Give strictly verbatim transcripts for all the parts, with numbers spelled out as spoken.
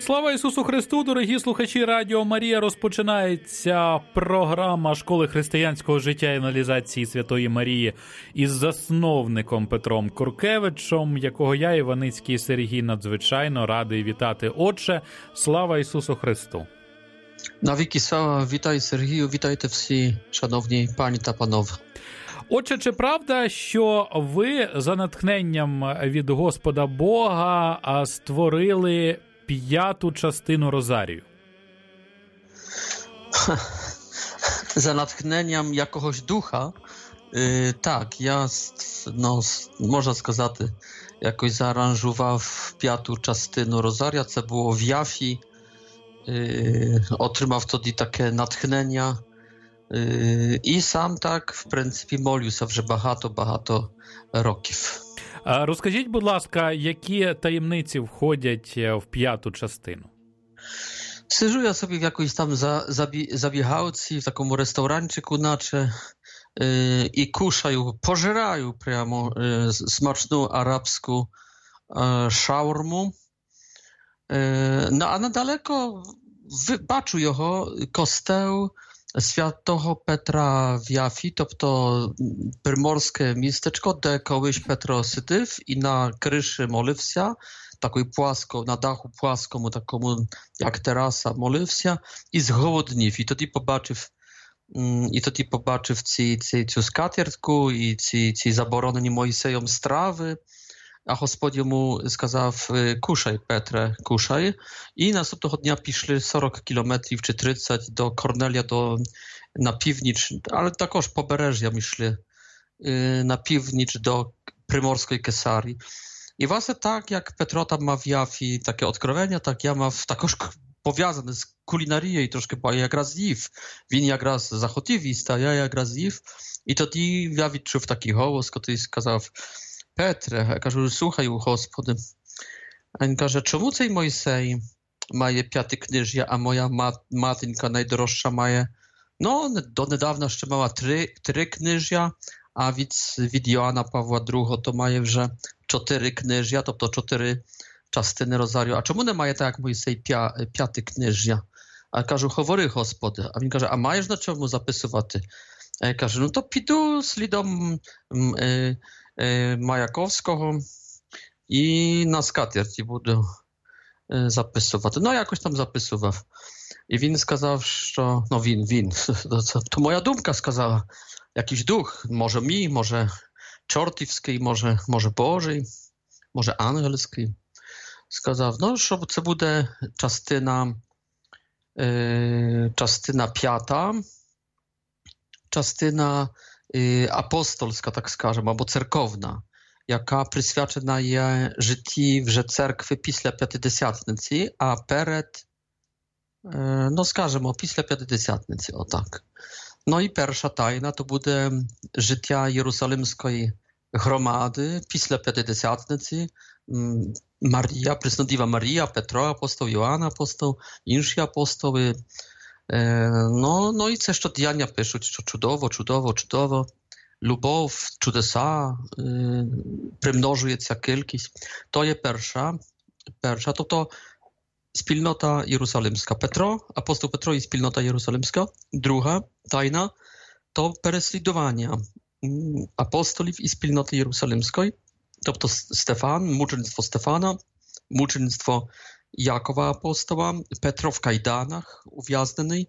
Слава Ісусу Христу, дорогі слухачі Радіо Марія. Розпочинається програма Школи християнського життя і аналізації Святої Марії із засновником Петром Куркевичем, якого я, Іваницький Сергій, надзвичайно радий вітати. Отче, слава Ісусу Христу! Навіки слава, вітай Сергію, вітайте всі, шановні пані та панове. Отже, чи правда, що ви за натхненням від Господа Бога створили п'яту частину Розарію? За натхненням якогось духа? Yy, так, я, no, можна сказати, якось зааранжував п'яту частину Розарія. Це було в Яфі. Yy, отримав тоді таке натхнення. Yy, і сам так, в принципі, молюся вже багато-багато років. Розкажіть, будь ласка, які таємниці входять в п'яту частину? Сиджу я собі в якоїсь там забігалці, в такому ресторанчику, наче, yy, і кушаю, пожираю прямо yy, смачну арабську yy, шаурму. Yy, no a nadáлеко бачу його костел Святого Петра в Яфі, тобто приморське містечко, де колись Петро сидів і на криші молився, такою пласко, на даху пласкому, такому, як тераса, молився, і зголоднів. І тоді побачив, і тоді побачив ці, ці, цю скатертку і ці, ці заборонені Мойсеєм страви. A Господь йому сказав: кушай, Петре, кушай. І наступного дня пішли сорок кілометрів чи тридцять до Корнелія, до, на північ, але також побережжям йшли на північ до Приморської Кесарії. І власне так, як Петро там мав в Яфі таке откровення, так я мав також пов'язане з кулінарією трошки, бо я якраз їв. Він якраз захотів їсти, а я якраз їв. І тоді я відчув такий голос, який сказав: Петре, я кажу, слухай, Господи. А він каже: чому цей Мойсей має п'яте книжя, а моя мат, матінка найдорожча має, ну, донедавна ще мала три, три книжя, а від, від Йоанна Павла другого то має вже чотири книжя, тобто чотири частини Розарію. А чому не має так, як Мойсей, п'я, п'яте книжя? А я кажу: говори, Господи. А він каже: а маєш на чому записувати? А я кажу: ну то піду слідом е, Маяковського і на скатерті буду записувати. Ну, якось там записував. І він сказав, що... Ну, він, він. То моя думка сказала. Якийсь дух, може мій, може чортівський, може, може Божий, може ангельський. Сказав, ну, що це буде частина, е, частина п'ята, частина апостольська, так скажемо, або церковна, яка присвячена є житті вже церкви після П'ятидесятниці, а перед, ну скажемо, після П'ятидесятниці, отак. Ну і перша тайна то буде життя Єрусалимської громади після П'ятидесятниці. Марія, Преснодіва Марія, Петро апостол, Йоанн апостол, інші апостоли. No, no i це, що діяння пишуть, що чудово, чудово, чудово, любов, чудеса, yy, примножується кількість. То є перша, перша, тобто спільнота Єрусалимська. Петро, апостол Петро і спільнота Єрусалимська. Друга тайна то переслідування апостолів і спільноти Єрусалимської, тобто Стефан, мучеництво Стефана, мучеництво Якова апостола, Петро в кайданах ув'язнений,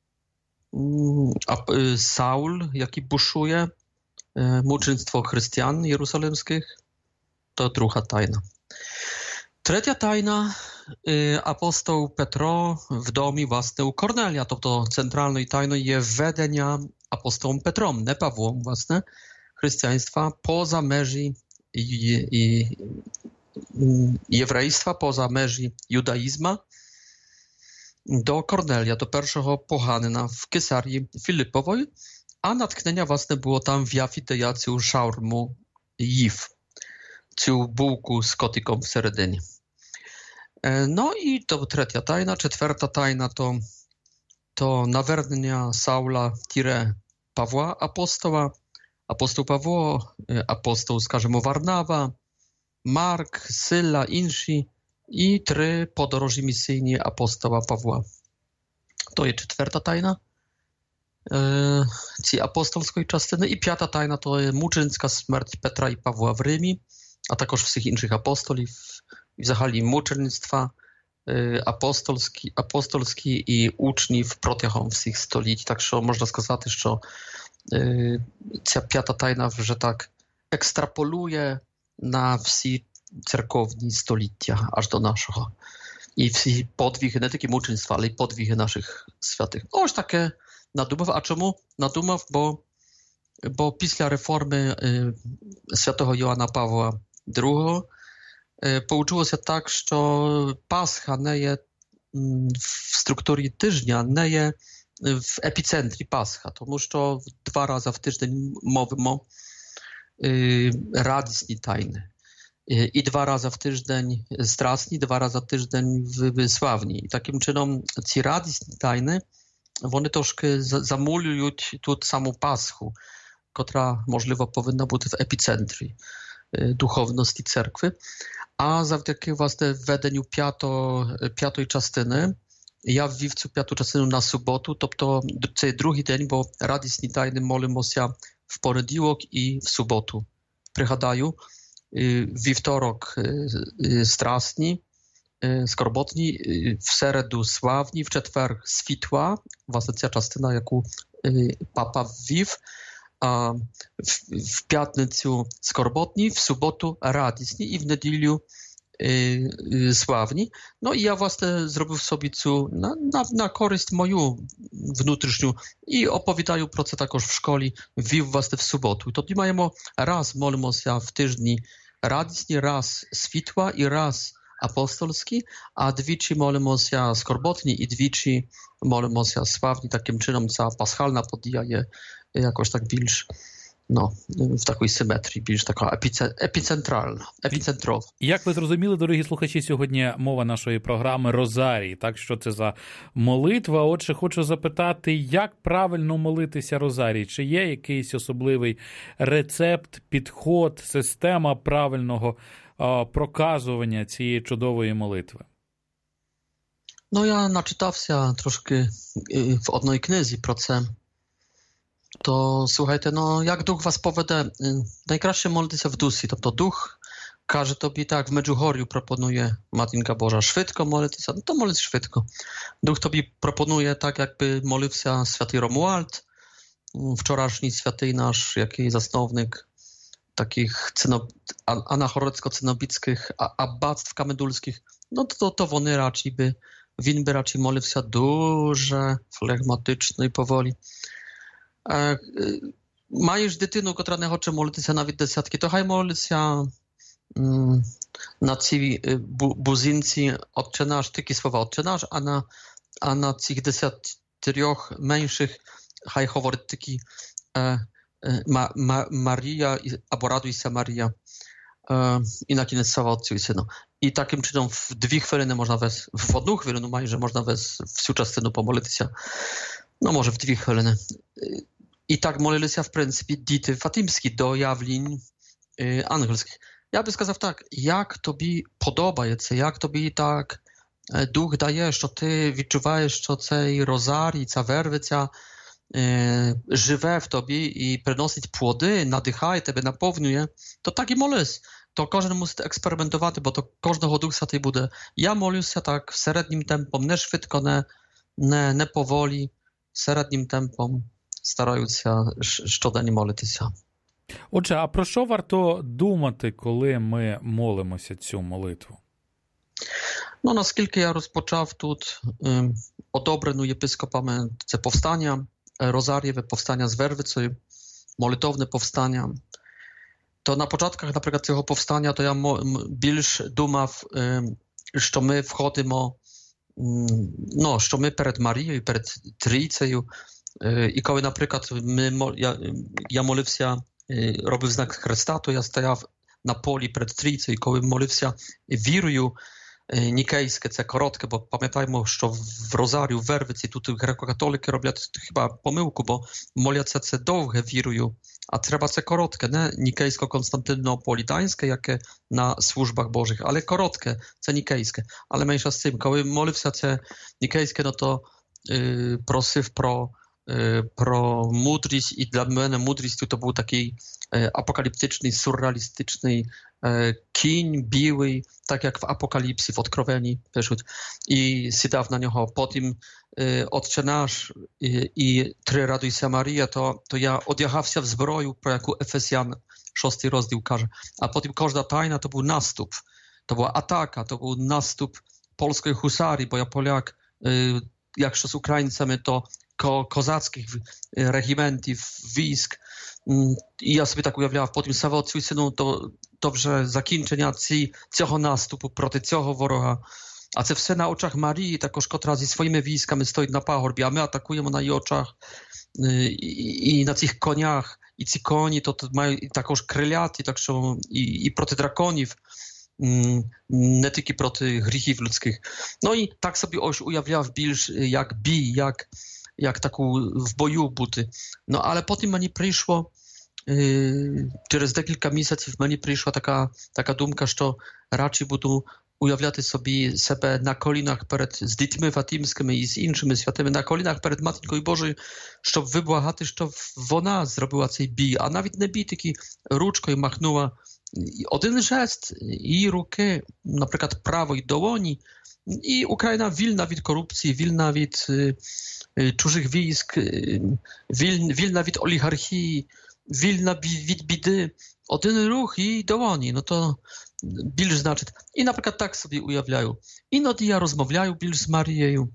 Саул, який бушує, мучеництво християн єрусалимських, то друга тайна. Третя тайна – апостол Петро в домі, власне, у Корнелія, тобто центральною тайною є введення апостолом Петром, не Павлом, власне, християнства поза межі і, і єврейства, поза межі юдаїзму, до Корнелія, до першого поганина в Кесарії Філіппової, а натхнення, власне, було там в Яфі, де я цю шаурму їв, цю булку з котиком всередині. No i to trzecia tajna. Czwarta tajna to, to naвернення Саула тире Павла апостола, апостол Павло, апостол, скажімо, Варнава, Марк, Сила, інші i trzy podróży misyjne apostoła Pawła. To jest czwarta tajna ці апостольської частини. І п'ята тайна – то є мученицька смерть Петра і Павла в Римі, а також всіх інших апостолів, і взагалі мучеництва апостольські, апостольські і учнів протягом всіх століть. Так що можна сказати, що ця п'ята тайна вже так екстраполює на всі церковні століття, аж до нашого. І всі подвиги, не тільки мучеництва, але й подвиги наших святих. Ось таке надумав. А чому надумав? Бо, бо після реформи е, святого Йоанна Павла другого е, получилося так, що Пасха не є м, в структурі тижня, не є в епіцентрі Пасха, тому що два рази в тиждень мовимо е, радісні тайни. I dwa razy w tydzień strasni, dwa razy w tydzień wysławni. I takim czynom ci radosne tajny, one troszkę zamulują tu samą Paschu, która możliwe powinna być w epicentrii duchowności cerkwy. A zawdzięki właśnie wwedeniu piato, piatej частини, ja wwiw цю piatą частину na sobotę, to to jest drugi dzień, bo radosne tajny molimy się w poniedziałek i w sobotę. Пригадаю, wівторок strasni, skorbotni, w середу sławni, w czwartek światła, właśnie ta частина, jaką papa wwiw, a w, w piatnicę skorbotni, w sobotę radosni i w niedzielę sławni. No i ja właśnie zrobił sobie co na, na, na korzyść moją wnętrzną i opowiadają pro co takoż w szkole wwiw właśnie w sobotę. To mamy raz molimy się w tygodniu radosni, raz światła i raz apostolski, a dwiczy molimy się skorbotni i dwiczy molimy się sławni. Takim czynom ta paschalna podjaje jakoś tak bільш, no, в такій симетрії, більш така епіцентральна, епіцентрова. Як ви зрозуміли, дорогі слухачі, сьогодні мова нашої програми Розарій, так, що це за молитва. Отже, хочу запитати, як правильно молитися Розарій? Чи є якийсь особливий рецепт, підход, система правильного а, проказування цієї чудової молитви? Ну, я начитався трошки в одній книзі про це. To słuchajcie, no jak duch was powede, najkraще молитися в дусі, тобто дух каже тобі так, в Меджугор'ю пропонує Матінка Божа швидко молитися, no to молись швидко. Дух тобі пропонує так, якби молився святий Ромуальд, wczorajszy święty nasz, jaki zasnownik takich anachorecko-cynobickich abbactw kamedulskich, no to, to wony raczej by, win by raczej молився дуже flegmatycznie i powoli. Маєш дитину, котра не хоче молитися навіть десятки, то хай молиться на цій бузинці Отче наш, тільки слова Отче наш, а на, а на цих десятирьох менших хай говорить тільки ма, ма, Марія або радуйся Марія і на кінець слава Отцю і Synu. І таким чином в дві хвилини можна весь, в одну хвилину майже можна весь всю частину помолитися. No może w dwie chwiliny. I tak modlili się w pryncypie dity fatimskie do jawlin y, angielskich. Ja bym сказав tak, jak tobie podobaється, jak tobie tak e, duch daje, że ty відчуваєш, że цей розарій, ця вервиця e, живе в тобі і приносить плоди, надихає тебе, наповнює, то так і молись. To każdy musi eksperymentować, bo to każdego duch Święty буде. Ja молюся tak średnim tempem, nie szybko, nie, nie, nie powoli, середнім темпом стараються щоденно молитися. Отже, а про що варто думати, коли ми молимося цю молитву? Ну, наскільки я розпочав тут ем, одобрену єпископами це повстання, розарієве повстання з Вервицею, молитовне повстання, то на початках, наприклад, цього повстання, то я більш думав, ем, що ми входимо no, що ми перед Марією, перед Трійцею. І коли, наприклад, ми, я, я молився, робив знак Христа, то я стояв на полі перед Трійцею, і коли молився вірою, Nikejskie, це коротке, бо пам'ятаємо, що в Розарію, в Вервиці, тут греко-католики роблять хіба помилку, бо моляться це довге вірою, а треба це коротке, не nikejsko-konstantynopolitańskie, яке на службах Божих, але коротке, це nikejskie. Але менше з цим, коли молився це nikejskie, no to yy, просив про про мудрість, і для мене мудрістю то був такий апокаліптичний, сюрреалістичний кінь білий, так як в Апокаліпсі, в Откровенні пишуть, і сідав на нього. Потім Отче наш і, і Три радуйся Марія, то, то я одягався в зброю, про яку Ефесян шостий розділ каже. А потім кожна тайна то був наступ, to była ataka, to był nastup polskiej husarii, bo ja Polak, jakщо z Ukraińcami, to ko kozackich regimentów, wійsk. I ja sobie tak ujawiałam, потім Сава Отцю і Сину, то, то вже закінчення ці, цього наступу проти цього ворога. А це все на очах Марії, також, котра зі своїми військами стоїть на пагорбі, а ми атакуємо на її очах і, і на цих конях. І ці коні то, то мають також криляті, так що і, і проти драконів, не тільки проти гріхів людських. Ну і так собі ось уявляв більш як бій, як, як таку в бою бути. Ну, але потім мені прийшло, через декілька місяців мені прийшла така, така думка, що радше буду уявляти собі себе на колінах перед з дітьми фатимськими і з іншими святими, на колінах перед Матінкою Божою, щоб виблагати, щоб вона зробила цей бій, а навіть не бій, тільки ручкою махнула. Один жест її руки, наприклад, правої долоні, і Україна вільна від корупції, вільна від е, чужих військ, е, віль, вільна від олігархії, вільна від біди. Один рух її долоні, ну то більш значить. І, наприклад, так собі уявляю. Іноді я розмовляю більш з Марією,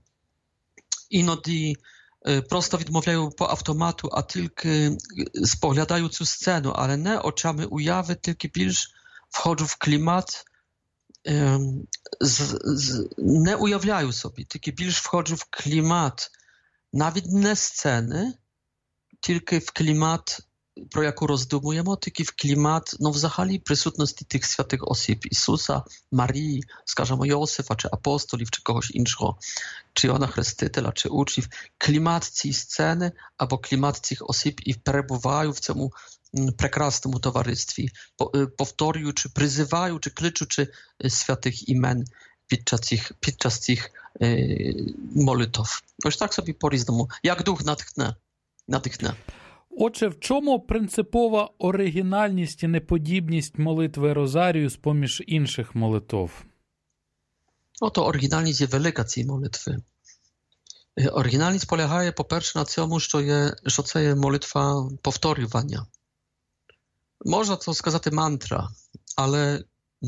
іноді е, просто відмовляю по автомату, а тільки споглядаю цю сцену, але не очами уяви, тільки більш входжу в клімат, е, з, з, не уявляю собі, тільки більш входжу в клімат, навіть не сцени, тільки в клімат, про яку роздумуємо, тільки в клімат, ну взагалі присутності тих святих осіб, Ісуса, Марії, скажімо, Йосифа, чи апостолів, чи когось іншого, чи Іоанна Хрестителя, чи учнів. Клімат цієї сцени, або клімат цих осіб і перебуваю в цьому прекрасному товаристві, повторюючи, призиваючи, кличучи святих імен під час цих, під час цих е, молитв. Ось так собі по-різному. Як дух натхне. натхне. Отже, в чому принципова оригінальність і неподібність молитви Розарію з-поміж інших молитв? Ото оригінальність є велика цієї молитви. Оригінальність полягає, по-перше, на цьому, що, є, що це є молитва повторювання. Можна це сказати мантра, але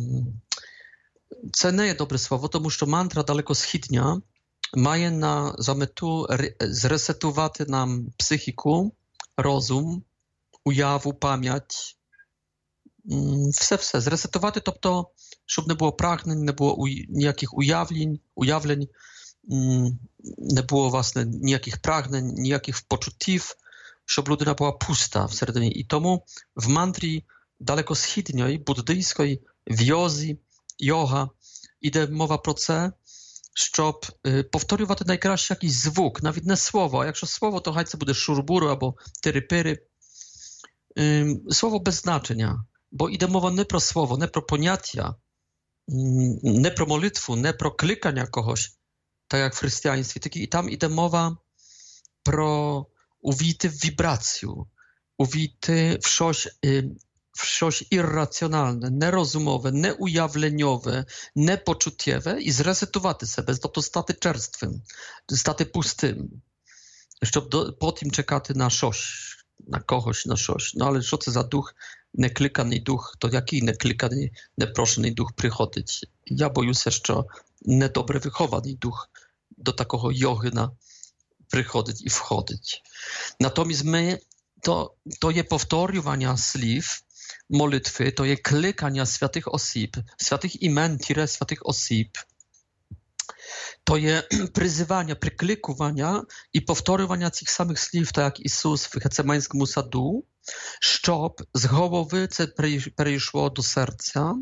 це не є добре слово, тому що мантра далекосхідня має на за мету зресетувати нам психіку, розум, уяву, пам'ять, все-все, зресетувати, тобто, щоб не було прагнень, не було ніяких уявлень, уявлень, не було, власне, ніяких прагнень, ніяких почуттів, щоб людина була пуста всередині. І тому в мантрі далекосхідньої, буддийської, в йозі, йога, іде мова про це, щоб повторювати найкраще якийсь звук, навіть не слово, а якщо слово, то хай це буде шурбуру або тири-пири. Слово без значення, бо іде мова не про слово, не про поняття, не про молитву, не про кликання когось, так як в християнстві, тільки і там іде мова про увійти в вібрацію, увійти в щось, w coś irracjonalne, nerozumowе, неуявленьове, непочуттєве і зресетувати себе, тобто стати черствим, стати пустим, щоб до, потім чекати на щось, на когось, на щось. Ну, але що це за дух, некликаний дух, то який некликаний, непрошений дух приходить? Я боюся, що недобре вихований дух до такого йогина приходить і входить. Натомість my, to, to je powtórzenie słów modlitwy, to je klikania świętych osób, świętych imen, tire świętych osób. To je przyzywanie, przyklikowania i powtórzenia tych samych słów, tak jak Jezus w Getsemańskim sadu, щоб z głowy це перейшло do serca,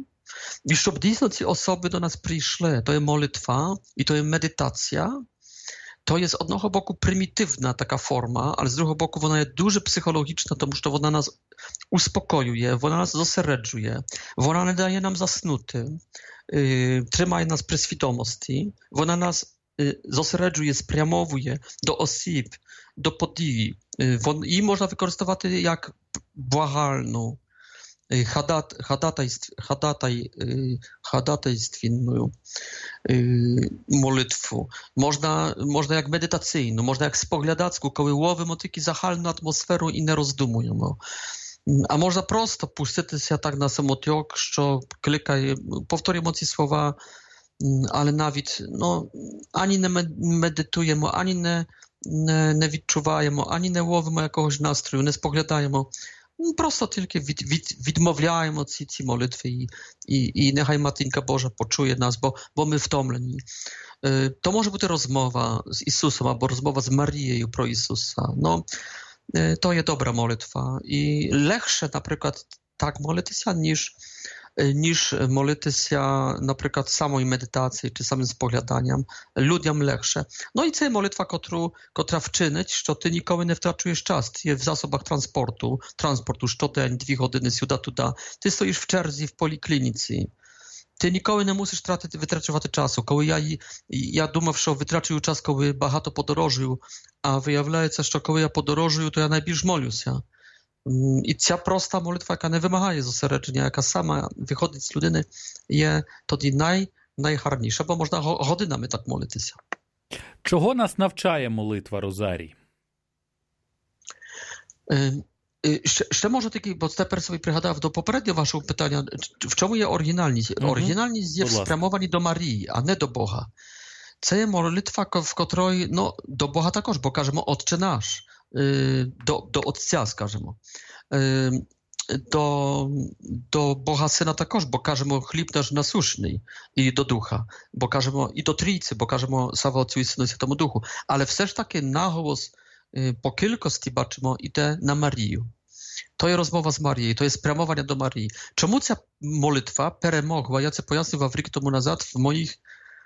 I щоб дійсно ці особи до нас прийшли, to jest молитва i to jest medytacja, to jest одного боку prymitywna taka forma, ale z drugiego boku ona jest дуже psychologiczna, тому що вона нас uspokojuje, вона нас зосереджує, вона не дає нам заснути, тримає нас при свідомості, вона нас зосереджує, спрямовує до осіб, до подій. Її можна використовувати як благальну, hadat, hadatajstw, hadataj, hadatajstwinną молитву. Można, można jak medytacyjną, można jak spoglядацьку, коли ловимо тільки загальну атмосферу і не роздумуємо. А можна просто пуститися так на самотек, що кликає, повторюємо ці слова, але навіть ну, ані не медитуємо, ані не, не, не відчуваємо, ані не ловимо якогось настрою, не споглядаємо. Просто тільки від, від, відмовляємо ці, ці молитви і, і, і нехай Матінка Божа почує нас, бо, бо ми втомлені. To może być rozmowa z Jezusem albo rozmowa z Marią pro Jezusa. No, to jest dobra modlitwa i lepsze na przykład tak modlić się niż niż modlić się na przykład samej medytacji czy samym spoglądaniem. Ludziom lepsze. No i to jest modlitwa, którą która wczynić, że ty nikomu nie wtracisz czas. Ty jest w zasobach transportu, transportu, szczoteń, dwie godziny, siuda, tuda. Ty stoisz w czerzi w poliklinicy. Ty nikogo nie musisz tracić, wytracić czasu. Коли я, я думав, що витрачую час, коли багато подорожую, а виявляється, що коли я подорожую, то я найбільш молюся. І ця проста молитва, яка не вимагає зосередження, яка сама виходить з людини, є тоді най, найгарніша, бо можна годинами так молитися. Чого нас навчає молитва Розарій? Ще, ще може таки, бо тепер собі пригадав до попереднього вашого питання, в чому є оригінальність? Mm-hmm. Оригінальність є в спрямовані до Марії, а не до Бога. Це є молитва, в котрої, ну, до Бога також, бо кажемо «Отче наш», до, до Отця, скажемо. До, до Бога Сина також, бо кажемо «Хліб наш насущний» і до Духа, бо кажемо і до Трійці, бо кажемо «Слава Отцю і Сину і Святому Духу». Але все ж таки наголос po kilkości baczymy idę na Marię. To jest rozmowa z Marią, to jest spрямовання do Marii. Czemu ta modlitwa перемогła, ja cię pojaśnił w rік тому назад w moich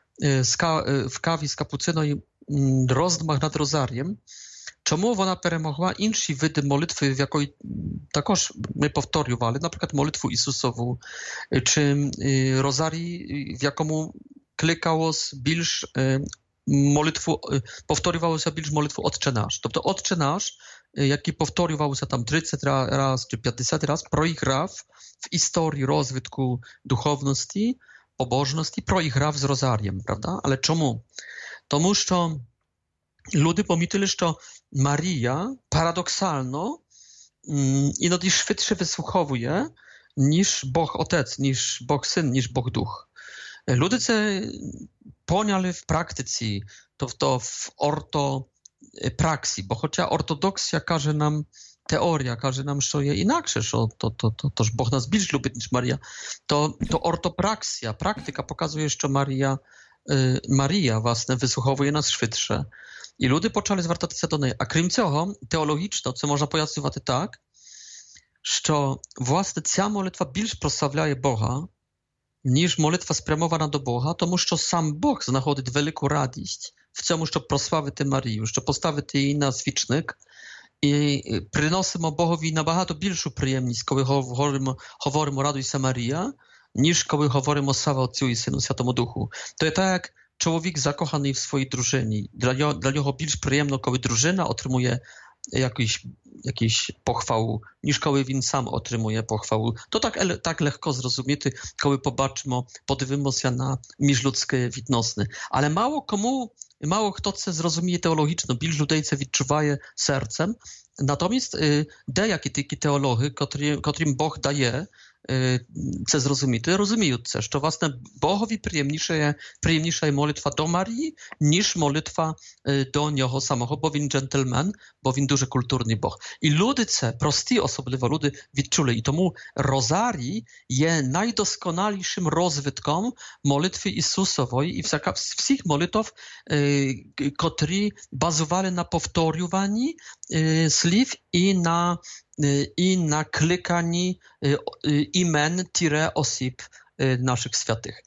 w kawie z kapucyną i rozdumach nad rozariem, czemu ona перемогła інші види молитви, в якої також ми повторювали, наприклад, молитву Ісусову, чи розарій, в якому кликалось більш молитву, повторювалося більш молитву «Отче наш». Тобто «Отче наш», який повторювався там тридцять раз чи п'ятдесят раз, проіграв в історії розвитку духовності, побожності, проіграв з розарієм, правда? Але чому? Тому що люди помітили, що Марія парадоксально іноді швидше вислуховує, ніж Бог Отець, ніж Бог Син, ніж Бог Дух. Люди це поняли в практиці, тобто в ортопраксі, бо хоча ортодоксія каже нам, теорія каже нам, що є інакше, що то, то, то, то ж Бог нас більш любить, ніж Марія, то, то ортопраксія, практика показує, що Марія, е, Марія, власне, вислуховує нас швидше. І люди почали звертатися до неї. А крім цього, теологічно це можна пояснювати так, що, власне, ця молитва більш прославляє Бога, ніж молитва спрямована до Бога, тому що сам Бог знаходить велику радість в цьому, щоб прославити Марію, щоб поставити її на свічник, і приносимо Богові набагато більшу приємність, коли говоримо, говоримо «Радуйся, Марія», ніж коли говоримо «Слава Отцю і Сину, Святому Духу». То є так, як чоловік закоханий в своїй дружині. Для нього, для нього більш приємно, коли дружина отримує jakiś, jakiś pochwał, niż koły він sam otrzymuje pochwału. To tak, tak lekko zrozumiety, koły pobaczymy, podywimy się na międzyludzkie відносини. Ale mało komu, mało kto chce zrozumie teologiczno, більш людей це відчуває серцем. Natomiast y, деякі такі теологи, котрі, котрим Бог дає це зрозуміти, розуміють це, що, власне, Богові приємніша, приємніша є молитва до Марії, ніж молитва до нього самого, бо він джентльмен, бо він дуже культурний Бог. І люди це, прості особливо люди, відчули. І тому Розарій є найдосконалішим розвитком молитви Ісусової і всіх молитв, котрі базували на повторюванні слів і на i na klikanie imen, osób наших святих.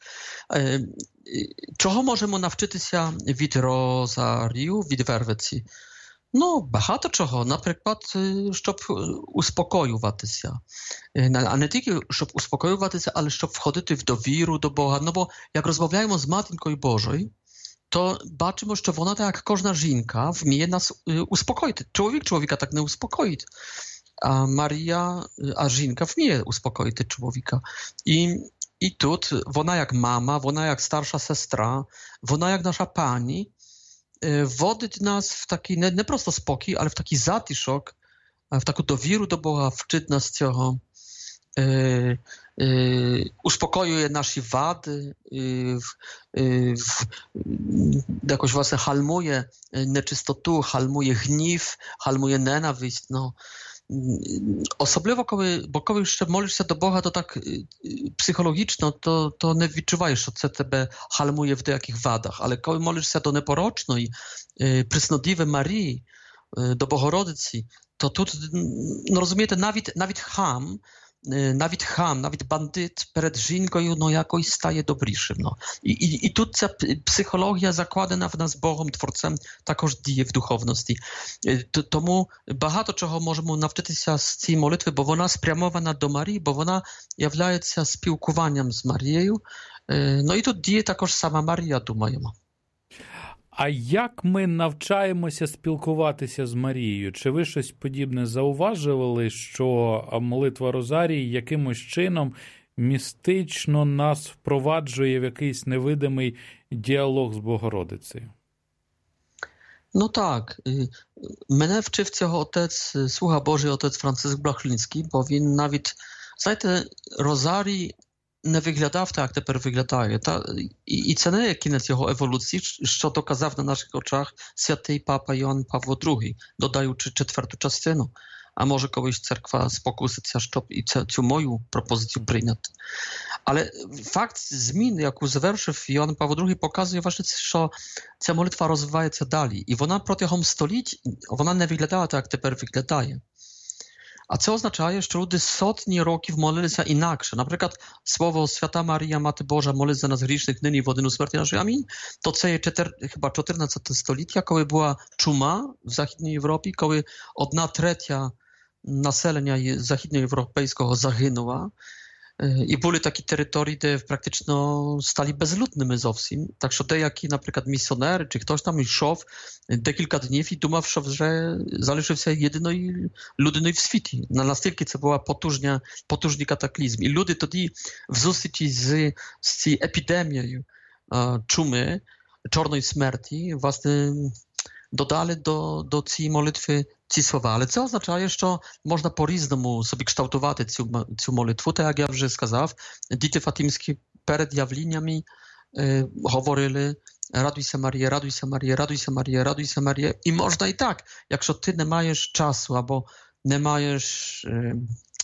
Чого можемо навчитися від розарію, від вервиці? Ну, багато чого. Наприклад, щоб успокоюватися. А не тільки, щоб успокоюватися, але щоб входити в довіру до Бога. No bo jak rozmawiamy z Matką Bożej, to бачимо, що вона, так як кожна жінка, вміє нас успокоїти. Чоловік чоловіка так не успокоїть. А Марія, а жінка вміє успокоїти чоловіка. І, і тут вона як мама, вона як старша сестра, вона як наша пані, wodить nas w taki, nie, nie prosto spokój, ale w taki zatyszok, w taką dowieru do Boga, wczyt nas tego, e, e, uspokojuje nasze wady, e, e, w, jakoś właśnie halmuje nieczystotu, halmuje gniew, halmuje nienawiść, no. Особливо, коли, бо коли ще молишся до Бога, то так psychologiczno, to, to nie відчуваєш, що це тебе гальмує в деяких вадах. Але коли молишся до непорочної, приснодливої Марії, до Богородиці, то тут, ну, розумієте, навіть, навіть хам, навіть хам, навіть бандит перед жінкою, ну, якось стає добрішим. Ну. І, і, і тут ця психологія, закладена в нас Богом, Творцем, також діє в духовності. Тому багато чого можемо навчитися з цієї молитви, бо вона спрямована до Марії, бо вона являється спілкуванням з Марією. Ну і тут діє також сама Марія, думаємо. А як ми навчаємося спілкуватися з Марією? Чи ви щось подібне зауважували, що молитва Розарії якимось чином містично нас впроваджує в якийсь невидимий діалог з Богородицею? Ну так. Мене вчив цього отець, Sługa Boży отець Франциск Блахлінський, бо він навіть, знаєте, Розарій не виглядав так, як тепер виглядає. Та, і, і це не є кінець його еволюції, що доказав на наших очах святий папа Йоанн Павло другий, додаючи четверту частину. А може колись церква спокуситься, щоб і цю, цю мою пропозицію прийняти. Але факт змін, яку завершив Йоанн Павло другий, показує, власне, що ця молитва розвивається далі. І вона протягом століть, вона не виглядала так, як тепер виглядає. А це означає, що люди сотні років молилися інакше. Наприклад, слово «Свята Марія, Мати Божа, молись за нас грішних нині в годину смерті нашої. Амінь». То це є чотир, хіба чотирнадцяте століття, коли була чума в Західній Європі, коли одна третя населення західноєвропейського загинула. І були такі території, де практично стали безлюдними зовсім. Так що деякі, наприклад, місіонери, чи хтось там йшов декілька днів і думав, що вже залишився єдиною людиною в світі. Настільки це була потужня, потужний катаклізм. І люди тоді в зустрічі з, з цією епідемією чуми, чорної смерті, власне, dodali do, do цієї молитви ці слова. Але це означає, що можна по-різному собі kształtować цю, цю молитву. Так, як я вже сказав, діти фатимські перед явленнями е, говорили «Радуйся, Марія, радуйся, Марія, радуйся, Марія, радуйся, Марія». І можна і так, якщо ти не маєш часу або не маєш е,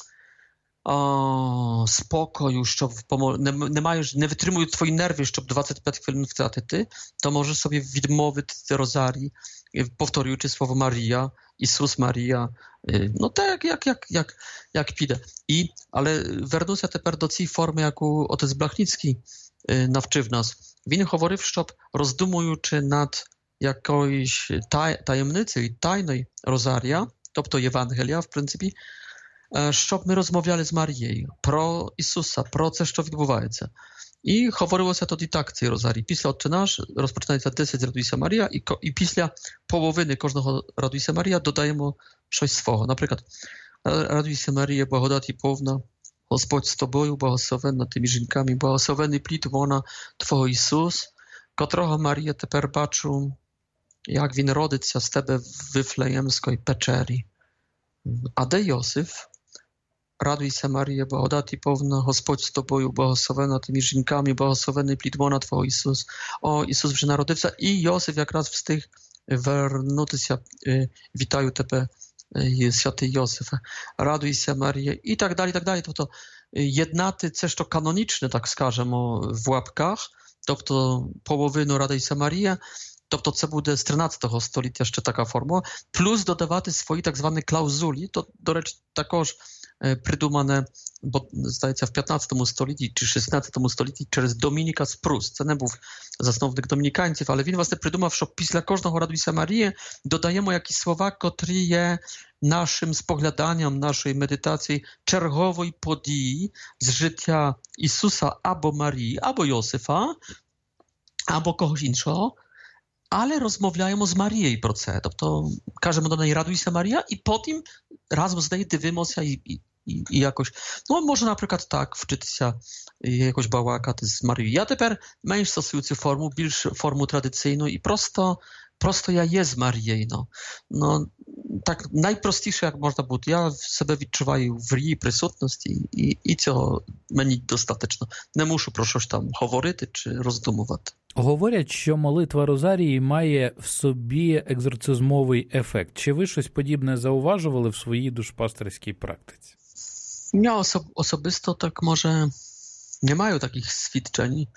о, спокою, щоб не, не маєш, не витримують твої нерви, щоб двадцять п'ять хвилин втратити, то можеш собі відмовити Розарій, повторюючи слово Марія, Ісус Марія, ну так, як, як, як, як піде. І, але вернуся тепер до цієї форми, яку отець Блахніцький навчив нас. Він говорив, щоб роздумуючи над якоюсь taj, таємницею, тайною Розарія, тобто Євангелія, в принципі, щоб ми розмовляли з Марією про Ісуса, про це, що відбувається. І говорилося тоді так, цей Розарій. Після «Отче наш» розпочинається десять «Радуйся, Марія», і, і після половини кожного «Радуйся, Марія» додаємо щось свого. Наприклад, «Радуйся, Марія, благодаті повна, Господь з тобою, благословенна тими жінками, благословений плід лона Твого Ісус, котрого, Марія, тепер бачу, як він родиться з тебе в Вифлеємській печері. А де Йосиф? Радуйся, Марія, благодаті повна, Господь з тобою, благословена тими жінками, благословений плід лона Твого Ісус. О, Ісус вже народився, і Йосиф якраз встиг вернутися. Вітаю тебе, святий Йосифе. Радуйся, Марія. І так далі, і так далі. Тобто єднати це, що канонічне, так скажемо, в лапках, тобто половину Радуйся, Марія, тобто це буде з тринадцятого століття ще така формула, плюс додавати свої так звані клаузулі, то, до речі, також придумане, бо, здається, в п'ятнадцятому столітті чи шістнадцятому столітті через Домініка з Прус. Це не був засновник домініканців, але він, власне, придумав, що після кожного Радуйся Марії додаємо якісь слова, котрі є нашим спогляданням, нашої медитації чергової події з життя Ісуса або Марії, або Йосифа, або когось іншого, але розмовляємо з Марією про це. Тобто кажемо до неї «Радуйся, Марія» і потім разом з нею дивимося і, і, і, і якось... Ну, може, наприклад, так вчитися і якось балакати з Марією. Я тепер менш стосую цю форму, більш форму традиційну і просто, просто я є з Марією. No. No, так найпростіше, як можна бути. Я себе відчуваю в її присутності і, і цього мені достатньо. Не мушу про щось там говорити чи роздумувати. Говорять, що молитва Розарії має в собі екзорцизмовий ефект. Чи ви щось подібне зауважували в своїй душпастерській практиці? Я особ- особисто так, може, не маю таких свідчень.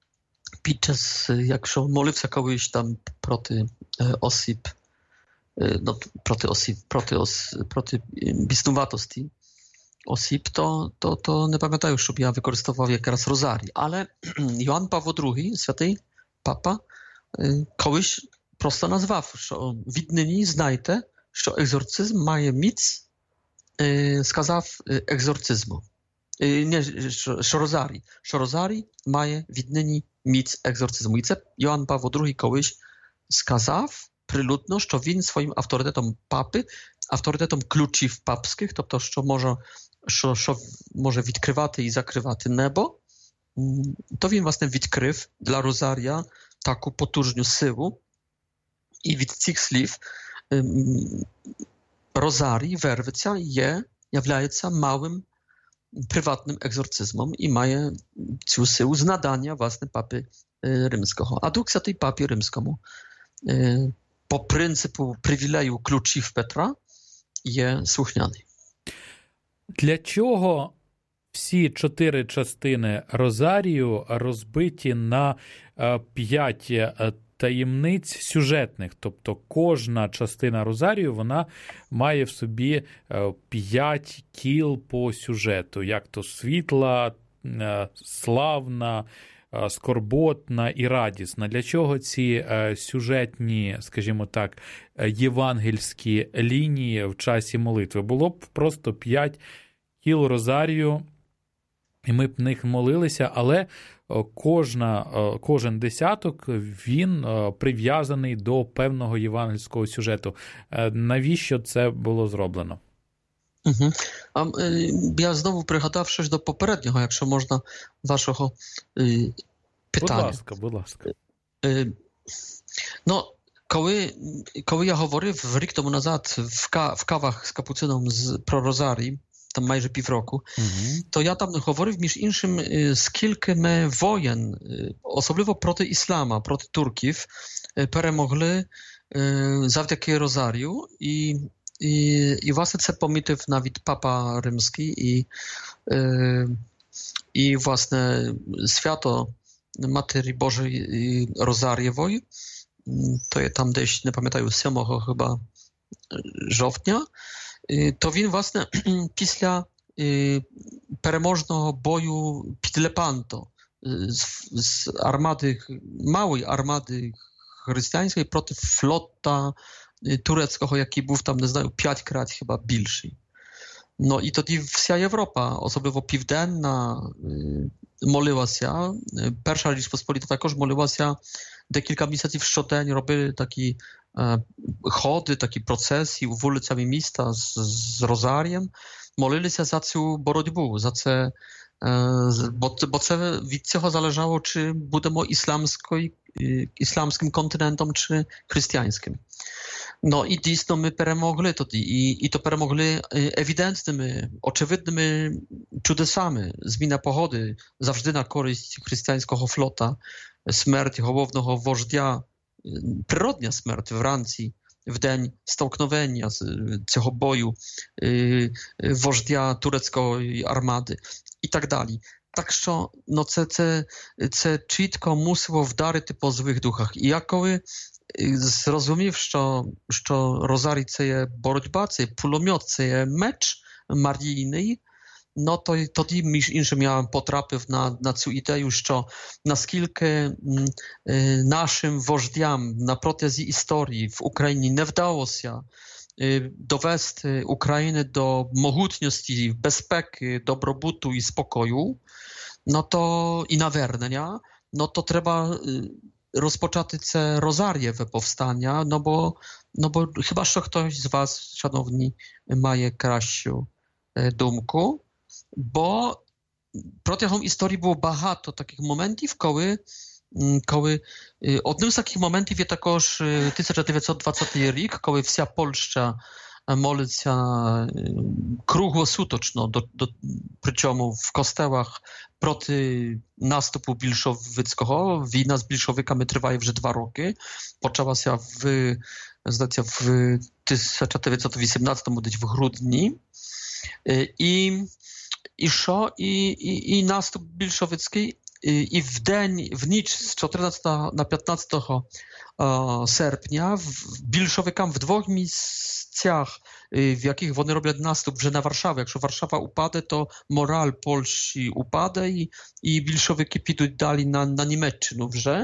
Під час, якщо молився колись там проти е, осіб, е, no, проти осіб, проти, ос, проти біснуватості осіб, то, то, то не пам'ятаю, щоб я використовував якраз Розарій. Але Іван Павло другий, святий папа, колись просто назвав, що віднині знайте, що екзорцизм має міць, сказав, екзорцизму. Не, що, що Розарій. Що Розарій має віднині міць екзорцизму. І це Іван Павло другий колись сказав прилюдно, що він своїм авторитетом папи, авторитетом ключів папських, тобто, що може, що, що може відкривати і закривати небо, то він, власне, відкрив для Розарія таку потужну силу. І від цих слів Розарій, вервиця, є, являється мałym prywatnym egzorcyzmem i ma цю силу z nadania, własne papy rzymskiego. A Duch Świętej papie rzymskiemu po pryncypu przywileju kluczów Petra є слухняний. Для чого всі чотири частини Розарію розбиті на п'ять таємниць сюжетних? Тобто кожна частина Розарію, вона має в собі п'ять кіл по сюжету, як то світла, славна, скорботна і радісна. Для чого ці сюжетні, скажімо так, євангельські лінії в часі молитви? Було б просто п'ять кіл Розарію, і ми б в них молилися, але кожна, кожен десяток, він прив'язаний до певного євангельського сюжету. Навіщо це було зроблено? Угу. А я знову пригадав щось до попереднього, якщо можна, вашого е, питання. Будь ласка, будь ласка. Е, ну, коли, коли я говорив рік тому назад в, ка, в кавах з капуцином з, про Розарій, там майже півроку, угу. то я там говорив, між іншим, скільки ми воєн, особливо проти іслама, проти турків, перемогли завдяки Розарію. І І, і, власне, це помітив навіть Папа Римський і, е, і, власне, свято Матері Божої Розарієвої, то є там десь, не пам'ятаю, сьомого хіба жовтня, то він, власне, після е, переможного бою під Лепанто з, з армади, малої армади християнської проти флота tureckiego, jaki był tam, nie знаю, pięć krát chyba більший. No i тоді вся Європа, особливо південна, молилася. Перша Річ Посполита також молилася декілька місяців щодень, робили такі е, ходи, такі процесії вулицями міста з, з Розарієм. Молилися за цю боротьбу, за це, е, бо, бо це від цього залежало, чи будемо ісламською, ісламським континентом, чи християнським. No i dійсно ми перемогли тоді, і, і то перемогли ewidentnymi, очевидними чудесами. Зміна погоди завжди на користь християнського флота, смерть головного вождя, природня смерть вранці, в день столкновення цього бою вождя турецької армади і так далі. Так що, ну, це, це, це чітко мусило вдарити по злих духах. І я коли зрозумів, що, що розарій – це є боротьба, це є пулемет, це є меч марійний, no to тоді, між іншим, я потрапив на, на цю ідею, що наскільки нашим вождям на протязі історії в Україні не вдалося довести Українę do mogutności, bezpeki, dobrobytu i spokoju, no to i naвернення, no to треба розпочати це розарієве повстання, no bo, no bo chyba, що хтось з вас, шановні, має кращу думку, bo протягом історії було багато таких моментів, коли коли одним з таких моментів є також тисяча дев'ятсот двадцятий рік, коли вся Польща молиться круглосуточно, до, до, причому в костелах проти наступу більшовицького. Війна з більшовиками триває вже два роки. Почалася в, здається, в тисяча дев'ятсот вісімнадцятому, десь в грудні. І, і що? І, і, і наступ більшовицький. I w dzień, w nicz z czternastego na piętnastego sierpnia Bilszowikam w dwóch miejscach, w jakich oni robią nastup, że na Warszawę. Jak Warszawa upadnie, to moral Polski upadnie i, i Bilszowiki pójdą dalej na, na Niemczech, że?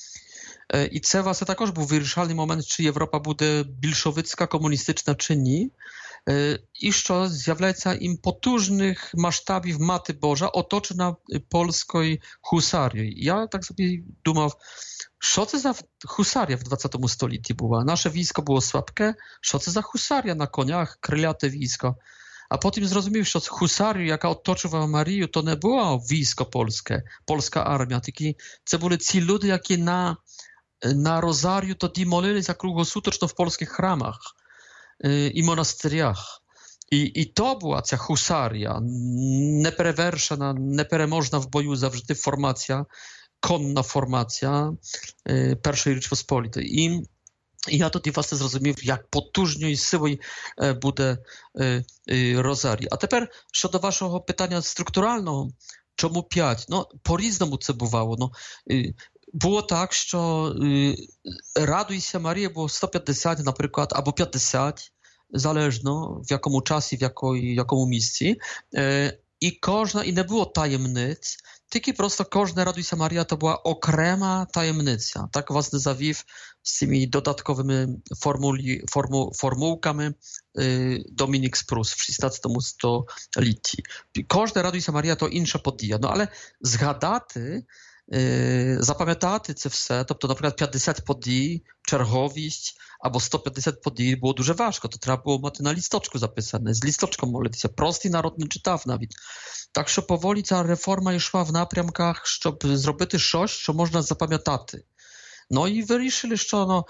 I це, власне, також був вирішальний момент, чи Європа буде більшовицька, комуністична чи ні. І що з'являється їм потужних масштабів Мати Божа, оточена польською хусарією. Я так собі думав, що це за хусарія в двадцятому столітті була? Наше військо було слабке, що це за хусарія на конях, криляте військо? А потім зрозумів, що хусарію, яка оточувала Марію, то не було військо польське, польська армія, тільки це були ці люди, які на Na rozariu тоді молилися круглосуточно в польських храмах і монастирях. І, і то була ця хусарія, неперевершена, непереможна в бою завжди формація, конна формація Першої Речpospolitej. І, і я тоді, власне, зрозумів, як потужною силою буде розарій. А тепер, щодо вашого питання структурального, чому п'ять? Ну, по-різному це бувало. Ну, було так, що «Радуйся, Марія» було сто п'ятдесят, наприклад, або п'ятдесят, залежно в якому часі, в якої, якому місці. І кожна, і не було таємниць, тільки просто кожна «Радуйся, Марія» to była окрема таємниця. Так, власне, завів з цими додатковими формулі, форму, формулками Dominik z Prus w szesnastym stolітті. Кожна «Радуйся, Марія» to інша подія. Ну, але згадати, запам'ятати це все, тобто, наприклад, п'ятдесят подій, черговість або сто п'ятдесят подій було дуже важко, то треба було мати на лісточку записане, з лісточком молитися. Простий народ не читав навіть. Так що поволі ця реформа йшла в напрямках, щоб зробити щось, що можна запам'ятати. No i wyrішили, що no,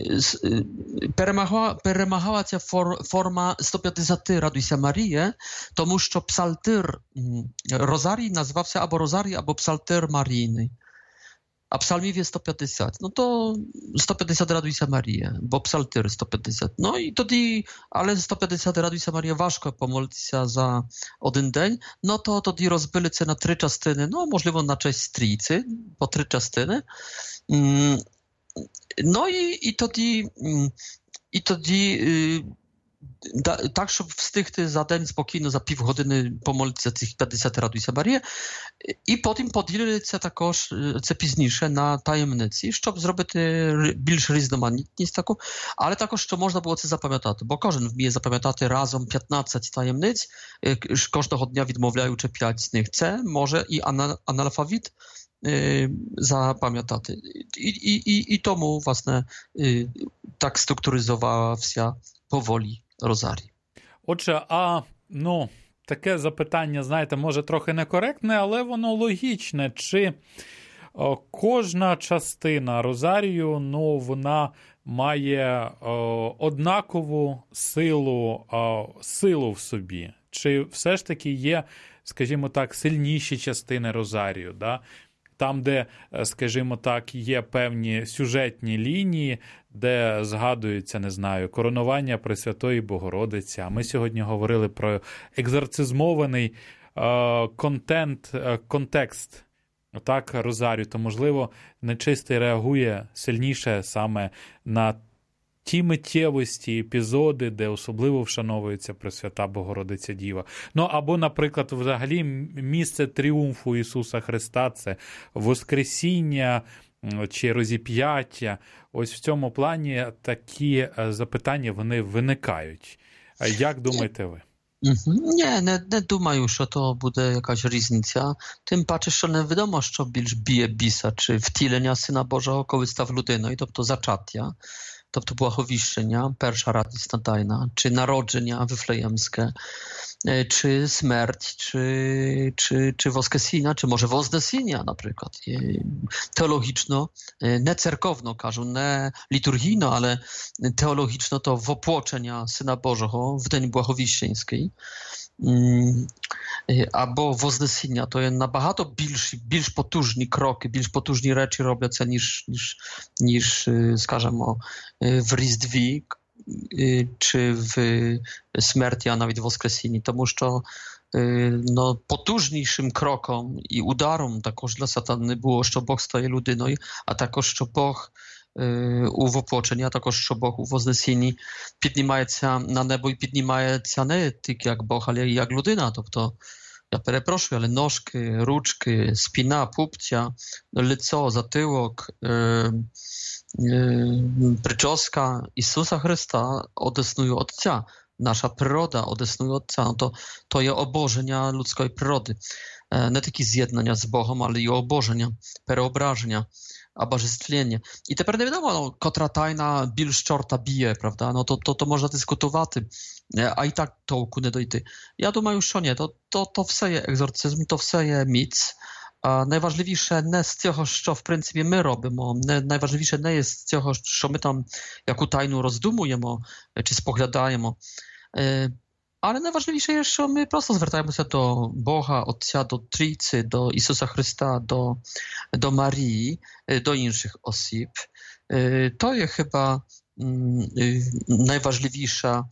перемагала, перемагала ця фор, форма сто п'ятдесят «Радуйся, Маріє», тому що псалтир Розарій називався або Розарій, або псалтир Марійний. A psalmów jest sto pięćdziesiąt. No to sto pięćdziesiąt «Радуйся, Марія», бо псалтир сто п'ятдесят. No i тоді, але сто п'ятдесят «Радуйся, Марія» важко помолитися за один день. No to тоді розбили це на три частини. No, можливо, на честь трійці, по три частини. No i, i тоді, і тоді да, так, щоб встигти за день спокійно, за півгодини помолитися цих п'ятдесят «Радуйся, Марія». І потім поділили це також, це пізніше, на таємниці, щоб зробити більш різноманітність таку, але також, що можна було це запам'ятати, бо кожен вміє запам'ятати разом п'ятнадцять таємниць, кожного дня відмовляючи п'ять з них. Це може і аналфавіт запам'ятати. І, і, і, і тому, власне, так структуризувався поволі розарій. Отже, а, ну, таке запитання, знаєте, може трохи некоректне, але воно логічне. Чи о, кожна частина розарію, ну, вона має о, однакову силу, о, силу в собі? Чи все ж таки є, скажімо так, сильніші частини розарію, да? Там, де, скажімо так, є певні сюжетні лінії, де згадується, не знаю, коронування Пресвятої Богородиці. А ми сьогодні говорили про екзорцизмований е, контент, е, контекст так, розарію, то, можливо, нечистий реагує сильніше саме на ті миттєвості, епізоди, де особливо вшановується Пресвята Богородиця Діва. Ну, або, наприклад, взагалі місце тріумфу Ісуса Христа – це Воскресіння чи розіп'яття. Ось в цьому плані такі запитання, вони виникають. Як думаєте ви? Nie, не, не думаю, що то буде якась різниця. Тим паче, що не відомо, що більш б'є біса, чи втілення Сина Божого, коли став людиною, тобто зачаття, тобто благовіщення, перша радісна тайна, чи народження вифлеємське, czy śmierć, czy, czy, czy woskresenia, czy może woznesienia na przykład. Teologiczno, nie cerkowno, każą, nie liturgijno, ale teologiczno to wopłoczenia Syna Bożego w Dzień Błahowiścieńskiej. Або вознесіння, то є набагато більш, більш потужні кроки, більш потужні речі робляться, ніж, ніж, ніж скажімо, в Різдві, czy w śmierci, a nawet w Woskresini, тому що no, потужнішим кроком і ударом також для сатани було, що Бог стає людиною, а також, що Бог у воплоченні, а також, що Бог у Вознесінні піднімається на небо і піднімається не тільки як Бог, але і як людина, тобто ja перепрошую, ale nóżki, ruczki, spina, pupcia, lico, zatyłok, yy, yy, pryczoska Isusa Chrysta odesnują Otca. Nasza przyroda odesnuje Otca. No to, to jest obożenia ludzkiej przyrody. E, nie tylko zjednania z Bogiem, ale i obożenia, preobrażenia, обожествлення. І тепер не відомо, ну, котра тайна більш чорта б'є, правда? Ну, то, то, то можна дискутувати, а і так толку не дойти. Я думаю, що ні, то, то, то все є екзорцизм, то все є міць. А найважливіше не з цього, що, в принципі, ми робимо, не, найважливіше не є з цього, що ми там яку тайну роздумуємо чи споглядаємо. Ale najważniejsze jest, że my prosto zwracamy się do Boga, Otca, do Trójcy, do Jezusa Chrysta, do, do Marii, do innych osób. To jest chyba najważniejsza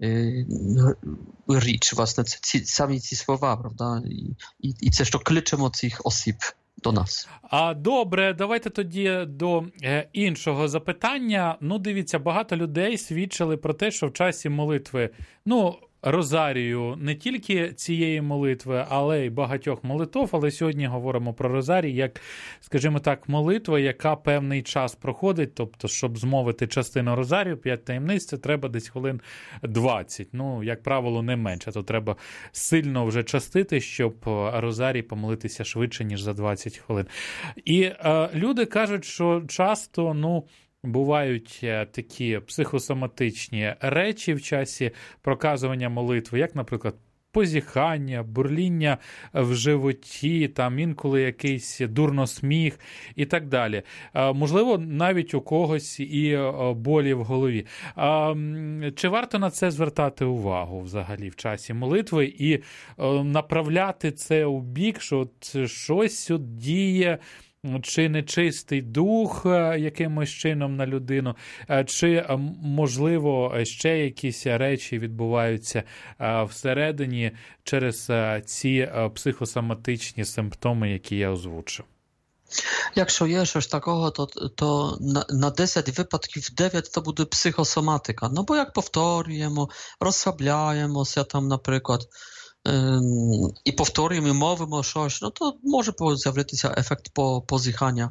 rzecz, właśnie sami ci słowa, prawda? I, i, i też to kluczem od tych osób до нас. А добре, давайте тоді до е, іншого запитання. Ну, дивіться, багато людей свідчили про те, що в часі молитви, ну, Розарію, не тільки цієї молитви, але й багатьох молитв, але сьогодні говоримо про Розарій як, скажімо так, молитва, яка певний час проходить, тобто, щоб змовити частину Розарію, п'ять таємниць, це треба десь хвилин двадцять, ну, як правило, не менше, то треба сильно вже частити, щоб Розарій помолитися швидше, ніж за двадцять хвилин. І е, люди кажуть, що часто, ну, бувають такі психосоматичні речі в часі проказування молитви, як, наприклад, позіхання, бурління в животі, там інколи якийсь дурносміх і так далі. Можливо, навіть у когось і болі в голові. Чи варто на це звертати увагу взагалі в часі молитви і направляти це у бік, що от щось от діє, чи нечистий дух якимось чином на людину, чи, можливо, ще якісь речі відбуваються всередині через ці психосоматичні симптоми, які я озвучив? Якщо є щось такого, то, то на, на десять випадків дев'ять то буде психосоматика. Ну, бо як повторюємо, розслабляємося там, наприклад, і повторюємо, і мовимо щось, ну то може з'явитися ефект позіхання.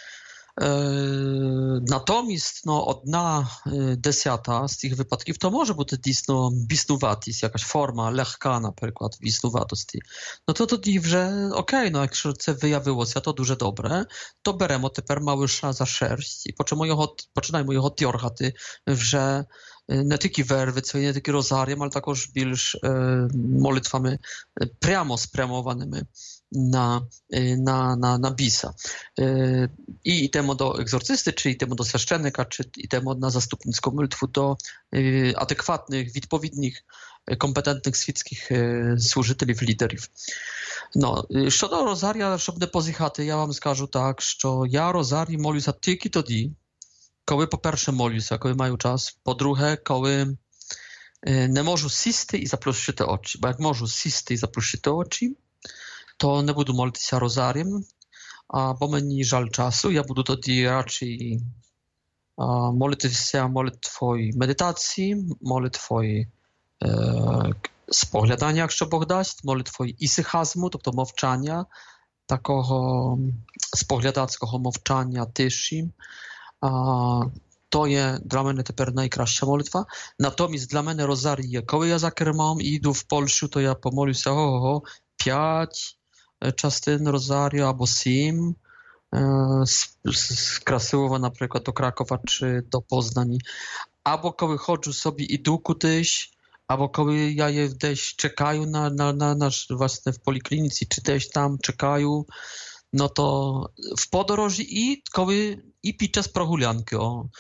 Натомість, no, одна десята з цих випадків то може бути дійсно біснуватість, якась форма легка, наприклад, біснуватості. Ну то тоді вже окей, ну якщо це виявилося, то дуже добре, то беремо тепер малыша за шерсть і почнемо його, починаємо його тьоргати вже не тільки вервицею, не тільки розарієм, але також більш е, молитвами прямо спрямованими на, на, на, на біса. Е, і йдемо до екзорцисти, чи йдемо до священника, чи йдемо на заступницьку молитву до е, адекватних, відповідних, компетентних світських е, служителів, лідерів. No, щодо розарія, щоб не позіхати, я вам скажу так, що я розарій молюся тільки тоді, коли, по-перше, молюся, коли маю час, по-друге, коли не можу сісти і заплющити очі. Бо як можу сісти і заплющити очі, то не буду молитися розарієм, а, бо мені жаль часу. Я буду тоді радше а, молитися молитвою медитації, молитвою е, споглядання, якщо Бог дасть, молитвою ісихазму, тобто мовчання, такого споглядацького мовчання, тиші. А, to je dla mnie teraz najkraszsza modlitwa. Natomiast dla mnie rozarię je. Kiedy ja za kermą idę w Polsce, to ja pomolę się ho, ho, ho, pięć czastyn rozario albo siedem z, z Krasyłowa na przykład do Krakowa czy do Poznani. Albo kiedy chodzę sobie idę kutyś, albo kiedy ja je gdzieś czekają na, na, na, na właśnie w poliklinicy, czy gdzieś tam czekają, no to w podróży i kiedy i podczas прогулянки.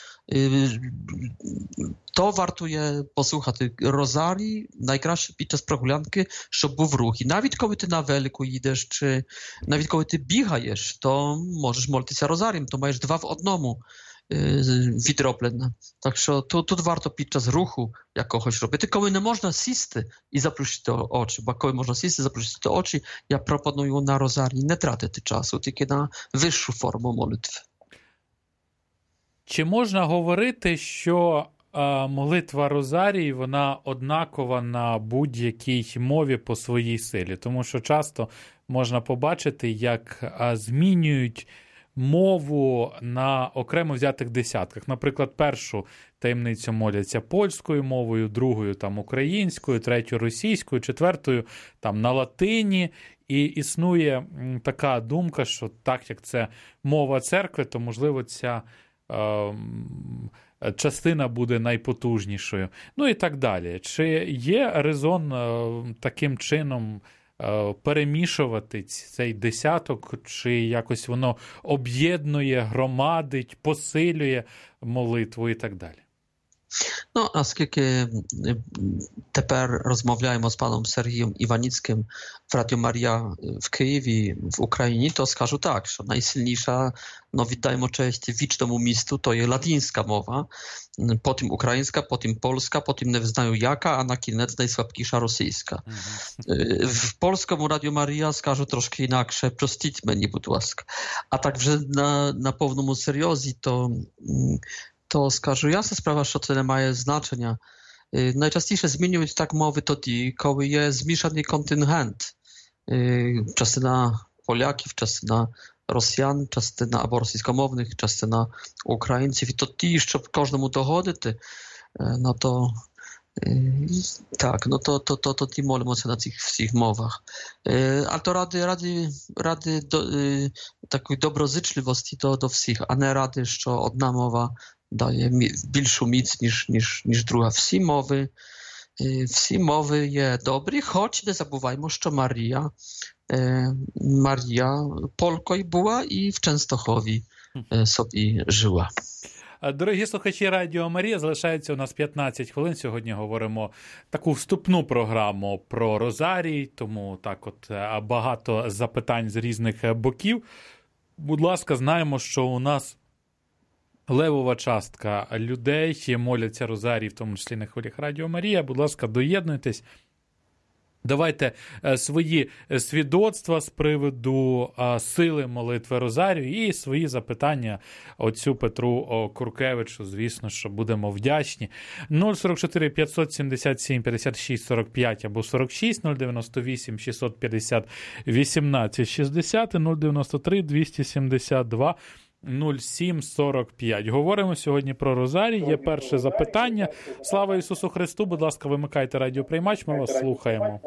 To wartuje posłuchać rozarii, najkraще podczas прогулянки, щоб був рух. І навіть коли ти на велику їдеш, чи навіть коли ти бігаєш, то можеш молитися розарієм, то маєш два в одному відроблено. Так що тут, тут варто під час руху якогось робити. Коли не можна сісти і заплющити очі, бо коли можна сісти і заплющити очі, я пропоную на розарії не тратити часу, тільки на вищу форму молитви. Чи можна говорити, що а, молитва Розарії, вона однакова на будь-якій мові по своїй силі? Тому що часто можна побачити, як а, змінюють мову на окремо взятих десятках. Наприклад, першу таємницю моляться польською мовою, другою там українською, третю російською, четвертою там на латині. І існує така думка, що так як це мова церкви, то, можливо, ця е, частина буде найпотужнішою. Ну і так далі. Чи є резон е, таким чином е, перемішувати цей десяток, чи якось воно об'єднує, громадить, посилює молитву і так далі? No, оскільки тепер розмовляємо з паном Сергієм Іваніцьким в Радіо Марія в Києві, в Україні, то скажу так, що найсильніша, no віддаємо честь вічному місту, то є латинська мова, потім українська, потім польська, потім не знаю яка, а на кінець найслабкіша російська. Mm-hmm. В польському Радіо Марія скажу трошки інакше, простіть мені, будь ласка. А так вже на, на повному серйозі, то to скажу, jasna sprawa, що це не має значення. Найчастіше змінюють так мови тоді, коли є змішаний контингент. Частина поляків, частина росіян, частина або російськомовних, частина українців. І тоді, щоб кожному догодити, no to tak, no to, to, to, to тоді молимося на цих всіх мовах. А то ради, ради, ради до, такої доброзичливості до, до всіх, а не ради, що одна мова дає більшу міць, ніж, ніж, ніж друга. Всі мови, всі мови є добрі, хоч не забуваймо, що Марія, Марія Полкою була і в Częstochowie собі жила. Дорогі слухачі Радіо Марія, залишається у нас п'ятнадцять хвилин. Сьогодні говоримо таку вступну програму про Розарій, тому так от багато запитань з різних боків. Будь ласка, знаємо, що у нас левова частка людей моляться Розарій, в тому числі на хвилях Радіо Марія. Будь ласка, доєднуйтесь. Давайте свої свідоцтва з приводу сили молитви Розарію і свої запитання отцю Петру Куркевичу. Звісно, що будемо вдячні. нуль сорок чотири п'ятсот сімдесят сім п'ятдесят шість сорок п'ять або сорок шість, нуль дев'яносто вісім шістсот п'ятдесят вісімнадцять шістдесят, нуль дев'яносто три двісті сімдесят два нуль сім сорок п'ять. Говоримо сьогодні про Розарій. Є перше запитання. Слава Ісусу Христу. Будь ласка, вимикайте радіоприймач, ми вас слухаємо.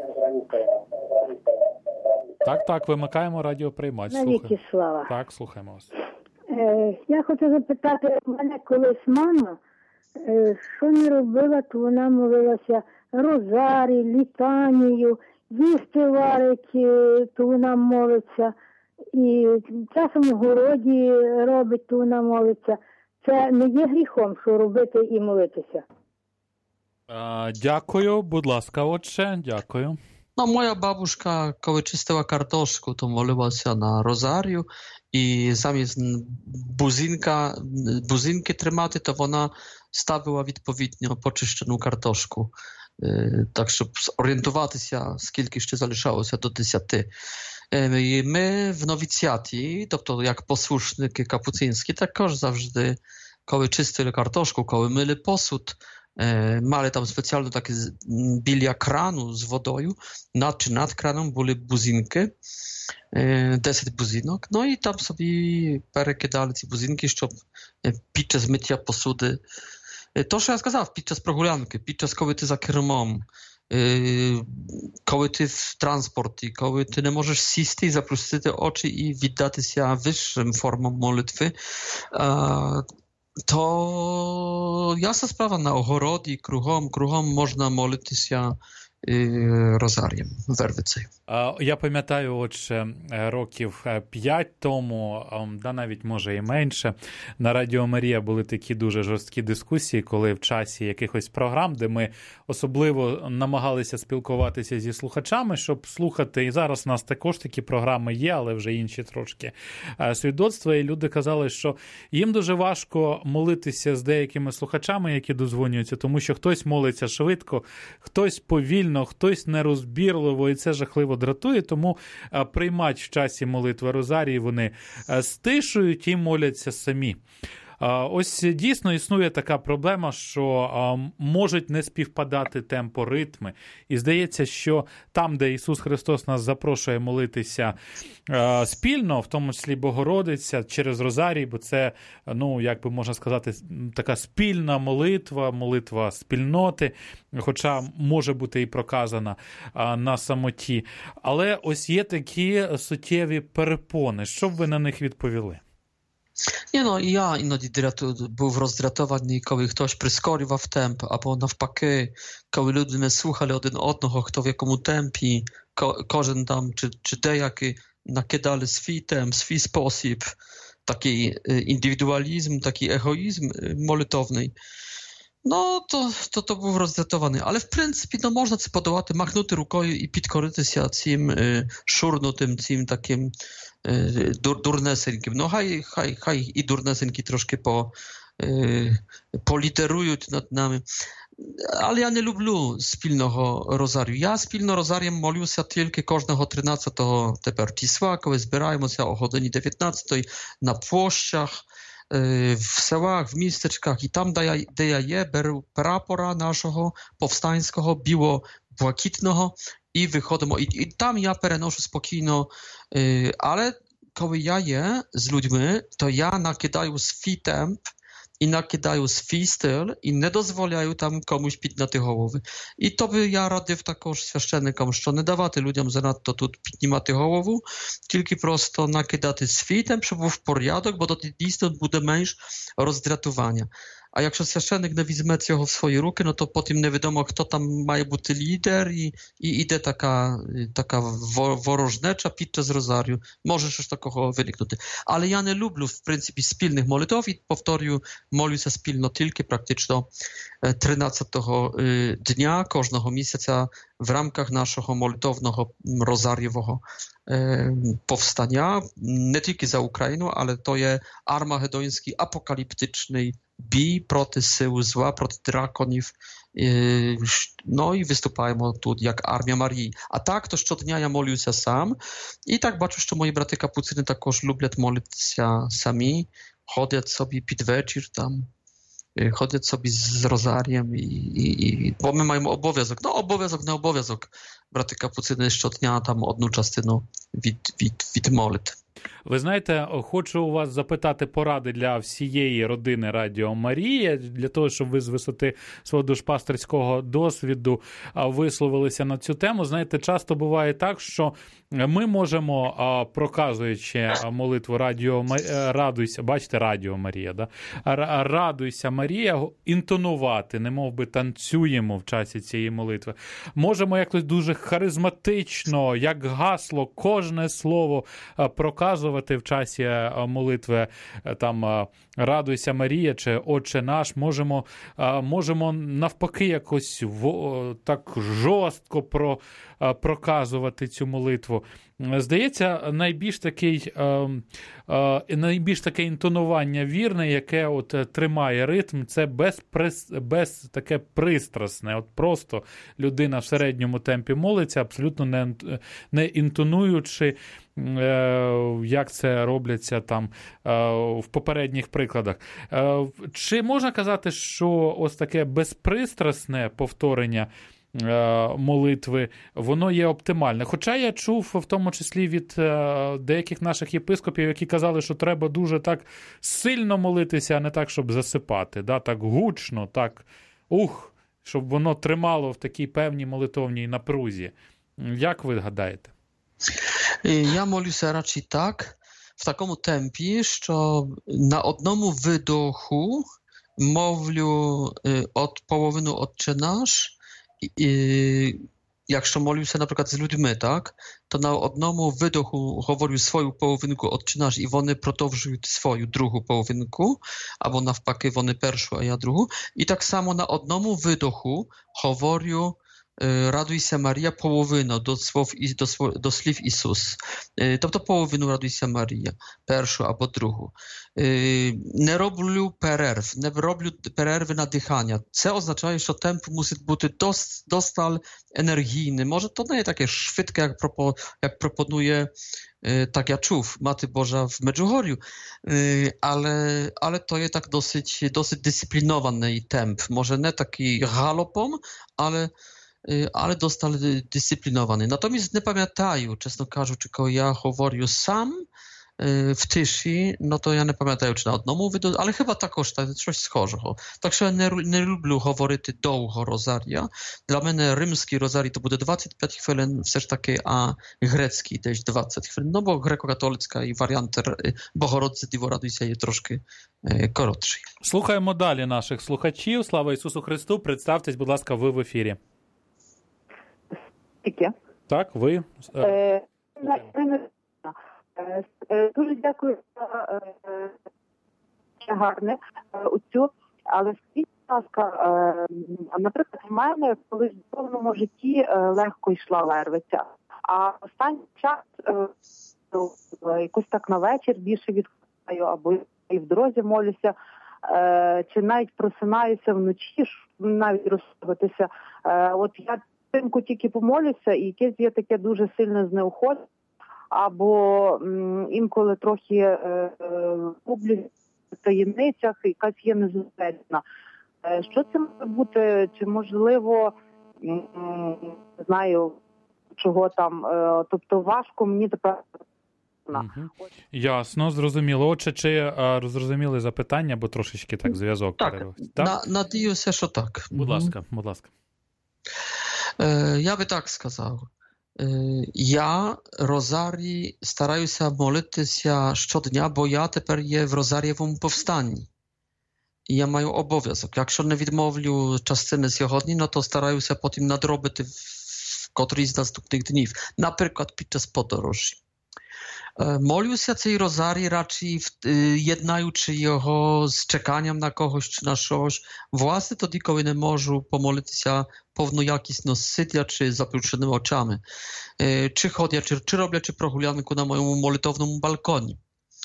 Так, так, вимикаємо радіоприймач. Навіки слава. Так, слухаємо вас. Е, я хочу запитати, у мене колись мама, е, що не робила, то вона молилася Розарій, літанію, їсти варить, то вона молиться. І часом в городі робить, то вона молиться. Це не є гріхом, що робити і молитися? А, дякую, будь ласка, отче, дякую. No, moja babuszka, kiedy czyściła kartoszku, to moliła się na rozariu i zamiast buzinka, buzinki trzymać, to ona stawiła odpowiednio poczyszczoną kartoszku. Tak, żeby zorientować się, skільки jeszcze залишалося do dziesięciu. І ми в новіціаті, тобто як послушники капуцинські, також завжди, коли чистили картошку, коли мили посуд, mali tam specjalne takie bilia kranu z wodą, nad czy nad kranem były buzinki, deset buzinok, no i tam sobie перекидали ці бузинки, щоб під час миття посуди. То, що я сказав, під час прогулянки, під час, коли ти за кермом, коли ти в транспорті, коли ти не можеш сісти і заплющити очі і віддатися вищим формам молитви, to jasna sprawa, na ogorodzie, kruгом, kruгом можна молитися розарієм в Вервиці. Я пам'ятаю, от ще років п'ять тому, да навіть може і менше, на Радіо Марія були такі дуже жорсткі дискусії, коли в часі якихось програм, де ми особливо намагалися спілкуватися зі слухачами, щоб слухати, і зараз у нас також такі програми є, але вже інші трошки свідоцтва, і люди казали, що їм дуже важко молитися з деякими слухачами, які дозвонюються, тому що хтось молиться швидко, хтось повільно, хтось нерозбірливо, і це жахливо дратує, тому приймають в часі молитви Розарії, вони стишують і моляться самі. Ось дійсно існує така проблема, що можуть не співпадати темпоритми. І здається, що там, де Ісус Христос нас запрошує молитися спільно, в тому числі Богородиця, через Розарій, бо це, ну, як би можна сказати, така спільна молитва, молитва спільноти, хоча може бути і проказана на самоті. Але ось є такі суттєві перепони. Що б ви на них відповіли? Nie no, ja іноді був роздратований, коли хтось прискорював темп, або навпаки, коли люди не слухали один одного, хто в якому темпі, кожен там, чи, чи деякі накидали свій темп, свій спосіб, такий індивідуалізм, такий егоїзм молитовний. No, to, to, to був роздратований. Але, в принципі, no, можна це подолати, махнути рукою і підкоритися цим е, шурнутим, цим таким е, дур, дурнесеньким. Ну, хай, хай, хай і дурнесенькі трошки по, е, політерують над нами. Але я не люблю спільного розарію. Я спільно розарієм молюся тільки кожного тринадцятого тепер числа, коли збираємося о годині дев'ятнадцятої на площах, w селах, w miasteczkach i tam, де я, де я є, беру прапора нашого повстанського, біло-блакитного і виходимо. І, і там я переношу спокійно, е, але коли я є з людьми, то я накидаю свій темп і накидаю свій стиль і не дозволяю там комусь підняти голови. І то би я радив також священникам, що не давати людям занадто тут піднімати голову, тільки просто накидати свій темп, щоб був порядок, бо тоді дійсно буде менш роздратування. А якщо священник не візьме цього в свої руки, no to потім невідомо, хто там має бути лідер і, і іде така, така ворожнеча під час розарію. Може щось такого виникнути. Але я не люблю, в принципі, спільних молитв і, повторюю, молюся спільно тільки практично тринадцятого дня кожного місяця в рамках нашого молитовного розарієвого powstania, nie tylko za Ukrainą, ale to jest armagedoński, apokaliptyczny bij proti siły zła, proti drakonów, no i występujemy tu jak Armia Marii. A tak to щодня ja molił się sam i tak baczę, że moi braty kapucyny takoż lubią modlić się sami, chodzą sobie pід вечір tam, chodzą sobie z rozariem i, i, i bo my mamy obowiązek, no obowiązek na obowiązek, braty kapucyny щодня tam одну частину від, від, від молитв. Ви знаєте, хочу у вас запитати поради для всієї родини Радіо Марія, для того, щоб ви з висоти свого душпастерського досвіду висловилися на цю тему. Знаєте, часто буває так, що ми можемо, проказуючи молитву Радіо Радуйся, бачите, Радіо Марія, да? Радуйся, Марія, інтонувати, немов би танцюємо в часі цієї молитви. Можемо якось дуже харизматично, як гасло, кожне слово проказувати в часі молитви, там «Радуйся, Марія» чи «Отче наш», можемо, можемо навпаки якось так жорстко про, проказувати цю молитву. Здається, найбільш такий, е, е, найбільш таке інтонування вірне, яке от тримає ритм, це без, без таке пристрасне. От просто людина в середньому темпі молиться, абсолютно не, не інтонуючи, е, як це робляться там е, в попередніх прикладах. Е, чи можна казати, що ось таке безпристрасне повторення молитви, воно є оптимальне. Хоча я чув, в тому числі від деяких наших єпископів, які казали, що треба дуже так сильно молитися, а не так, щоб засипати, да? Так гучно, так, ух, щоб воно тримало в такій певній молитовній напрузі. Як ви гадаєте? Я молюся радше так, в такому темпі, що на одному видоху мовлю od połowinu Отче наш, і якщо молюся, наприклад, з людьми, так, то на одному видоху говорю свою половинку Отче наш, і вони продовжують свою другу половинку, або навпаки, вони першу, а я другу. І так само на одному видоху говорю Радуйся, Марія, половину до слов, до, до слів Ісус. Тобто половину Радуйся, Марія, першу або другу. Не роблю перерв, не роблю перерви на дихання. Це означає, що темп мусить бути дос, досталь енергійny. Może to nie jest takie szwydkie, jak, propo, jak proponuje, tak ja czuł, Maty Boża w Medjugorju, ale, ale to jest tak dosyć, dosyć dyscyplinowany temp. Może nie taki galopom, ale ale dostal dyscyplinowany. Natomiast nie pamiętają, czesno кажу, czy ja говорю sam w tyszy, no to ja nie pamiętają, czy na одному виду, ale chyba takoż tak, coś схожого. Так що я не, не люблю говорити довго розарія. Для мене римський розарій то буде двадцять п'ять хвилин, все ж таки, а грецький десь двадцять хвилин. No bo греко-католицька і варіант Богородиці Діво радуйся є трошки коротший. Слухаємо далі наших слухачів. Слава Ісусу Христу. Представтесь, будь ласка, ви в ефірі. Таке. Так, ви. Е, е, дуже дякую за е, гарне оцю, але скажіть, будь ласка, е, наприклад, в мене колись в повному житті е, легко йшла лервиця, а останній час е, якось так на вечір більше відходаю, або і в дорозі молюся, е, чи навіть просинаюся вночі, щоб навіть розслабитися. Е, от я Тимку тільки помолюся, і якесь є таке дуже сильне знеохочення, або м, інколи трохи е, гублюсь в таємницях, якась є незосередна. Е, що це може бути? Чи можливо, м, не знаю, чого там, е, тобто важко мені тепер. Угу. Ясно, зрозуміло. Отже, чи а, зрозуміли запитання, бо трошечки так зв'язок перервався. Так, так? На, надіюся, що так. Будь ласка, будь ласка. Ja by tak сказав. Ja rozarій стараюся молитися щодня, бо я тепер є в розарієвому повстанні. І я маю обов'язок. Якщо не відмовлю частини сьогодні, no to стараюся потім надробити в котрій з наступних днів. Наприклад, під час подорожі. Молюся цей розарій raczej єднаючи його з чеканням на когось чи на щось. Власне, тоді, коли не можу помолитися повноякісно сидя чи заплющеними очами. Чи ходячи, чи роблячи прогулянку на моєму молитовному балконі.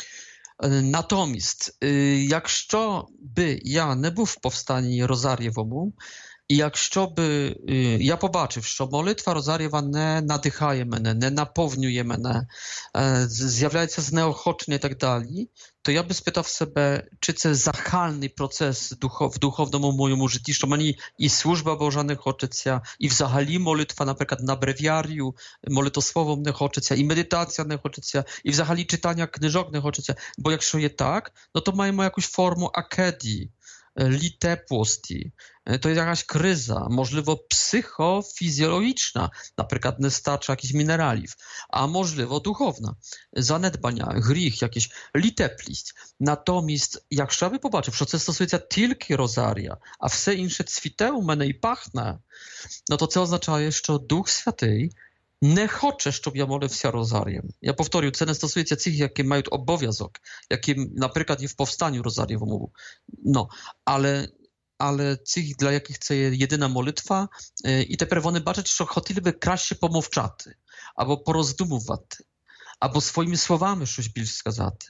Натомість, якщо би я не був в повстанні розарієвому, і якщо би я побачив, що молитва розарієва не надихає мене, не наповнює мене, з'являється знеохочення і так далі, то я би спитав себе, чи це загальний процес в духовному моєму житті, що мені і служба Божа не хочеться, і взагалі молитва, наприклад, на бревіарію, молитословом не хочеться, і медитація не хочеться, і взагалі читання книжок не хочеться. Бо якщо є так, no to маємо якусь форму акедії, litepłości. To jest jakaś kryza, możliwe psychofizjologiczna, na przykład nestacza jakichś mineraliów, a możliwe duchowna, zanedbania, grzech, jakieś litepliwość. Natomiast jak trzeba popatrzeć, że to stosuje się tylko rozaria, a wszystko inne cwite u mnie i pachne, no to co oznacza, że Duch Święty не хоче, щоб я молився розарієм. Я повторюю, це не стосується цих, які мають обов'язок, які, наприклад, є в повстанні розарієвому. Ну, але але цих, для яких це є єдина молитва, і тепер вони бачать, що хотіли би краще помовчати, або пороздумувати, або своїми словами щось більш сказати.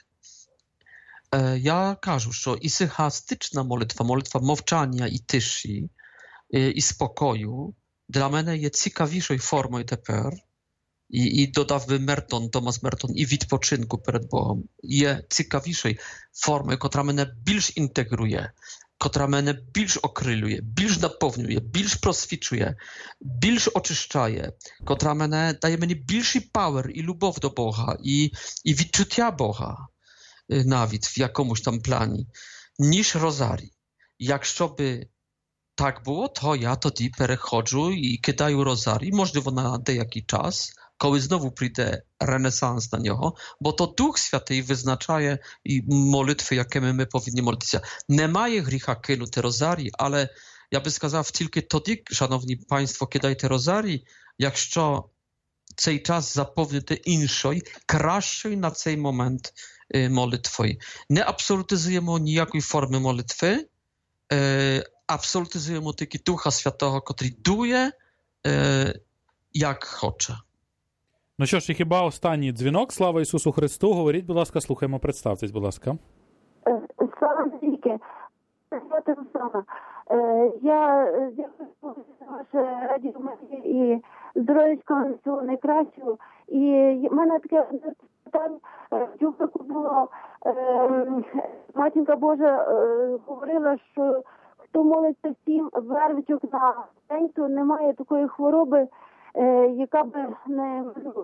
Я кажу, що і сихастична молитва, молитва мовчання і тиші, і спокою, dla мене є цікавішою формою тепер, і, і додав би Мертон, Томас Мертон, і відпочинку перед Богом, є цікавішою формою, котра мене більш інтегрує, котра мене більш окрилює, більш наповнює, більш просвічує, більш очищає, котра мене дає мені більший power і любов до Бога, і, і відчуття Бога, навіть в якомусь там плані, ніж розарій. Якщо би так було, то я тоді переходжу і кидаю розарій, можливо, на деякий час, коли знову прийде ренесанс на нього, bo to Duch Święty wyznaczaje i modlitwy, jakimi my powinni modlić się. Немає гріха кинути розарій, але я би сказав, тільки тоді, шановні панство, кидайте розарій, якщо цей час заповнити іншою, кращою на цей момент молитвою. Не абсолютизуємо ніякої форми молитви, абсолютизуємо тільки Духа Святого, котрий дує, як хоче. Ну що ж, і хіба останній дзвінок? Слава Ісусу Христу. Говоріть, будь ласка, слухаємо, представтесь, будь ласка. Слава Навіки. Звати Руслана. Я дякую за ваше радіо Марія і здоров'ячка всього найкращого. І в мене таке питання. В Дюбрику було, Матінка Божа говорила, що хто молиться сім вервичок на день, то немає такої хвороби, яка би не...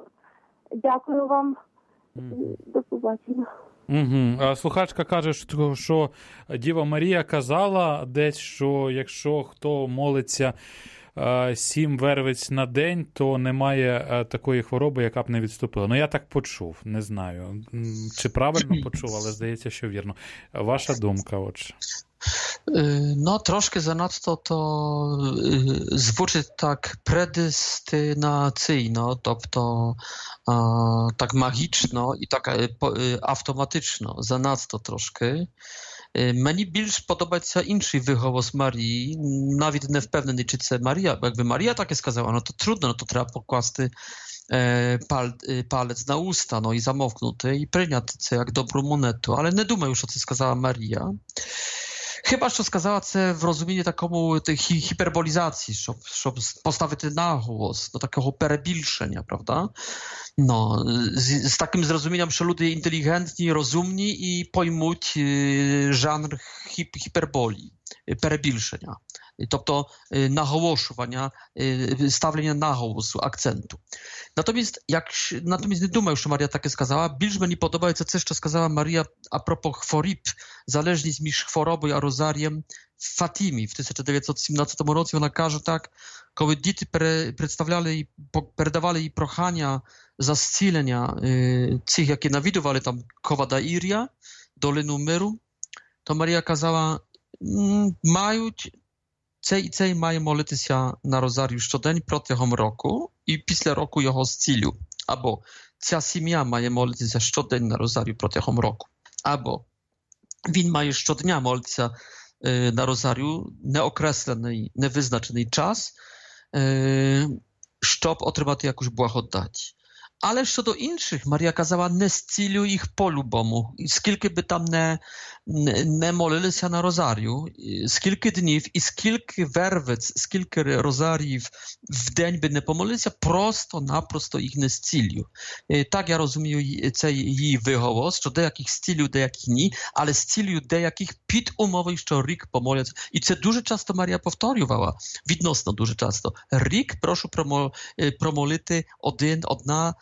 Дякую вам. Mm. До побачення. Угу. А слухачка каже, що, що Діва Марія казала десь, що якщо хто молиться е, сім вервиць на день, то немає е, такої хвороби, яка б не відступила. Ну, я так почув, не знаю, чи правильно почув, але здається, що вірно. Ваша думка, отже. No, troszkę zanadto to звучить так предестинаційно, тобто так магічно і так автоматично, занадто трошки. Мені більш подобається інший виголос Марії, навіть не впевнений, чи це Марія, бо якби Марія таке сказала, no to trudno, no to треба покласти palec na usta, no i zamowknuty i прийняти це як добру монету, але не думаю, що це сказала Марія. Chyba, що сказала це в розумінні такому гіперболізації, щоб, щоб поставити наголос до такого перебільшення, правда? No, z, z takim zrozumieniem, że ludzie inteligentni, rozumni i pojmуть жанр hip, hiperboli, перебільшення. Тобто наголошування, ставлення наголосу, акценту. Натомість, як, натомість не думаю, що Марія таке сказала. Більш мені подобається це, що сказала Марія а пропos хворіб, залежність між хворобою а розарієм в Фатімі в тисяча дев'ятсот сімнадцятому році. Вона каже так, коли діти представляли і передавали їй прохання за зцілення цих, які навідували там Ковадаїр'я, Долину Миру, то Марія казала, мають цей і цей має молитися на розарію щодень протягом року і після року його зцілю. Або ця сім'я має молитися щодень на розарію протягом року. Або він має щодня молитися е, на розарію неокреслений, невизначений час, е, щоб отримати якусь благодать. Але щодо інших, Марія казала, не зцілюй їх по-любому. Скільки би там не, не, не молилися на розарію, скільки днів і скільки вервиць, скільки розаріїв в день би не помолилися, просто-напросто їх не зцілю. Так я розумію цей її виголос, що деяких зцілю, деяких ні, але зцілю деяких під умовою, що рік помоляться. І це дуже часто Марія повторювала, відносно дуже часто. Рік прошу промолити один, одна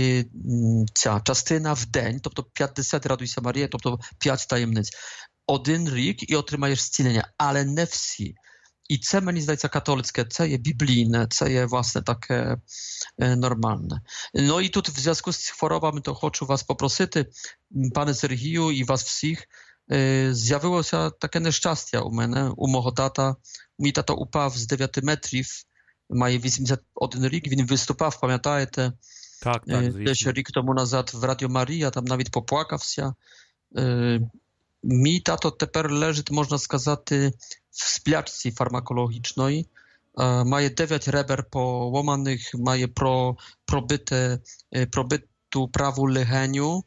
ця частина в день, тобто п'ятдесят радуйся Марія, тобто п'ять таємниць. Один рік і отримаєш зцілення, але не всі. І це, мені здається, католицьке, це є біблійне, це є, власне, таке е, нормальне. Ну і тут в зв'язку з хворобами, то хочу вас попросити, пане Сергію і вас всіх, е, з'явилося таке нещастя у мене, у мого тата. Мій тато упав з дев'яти метрів, має вісімдесят один рік, він виступав, пам'ятаєте, так, так, десь рік тому назад в Радіо Марія, там навіть поплакався. Е, Мій тато тепер лежить, можна сказати, в сплячці фармакологічної. Має дев'ять ребер поłamanych, має про, пробите, пробиту праву легеню.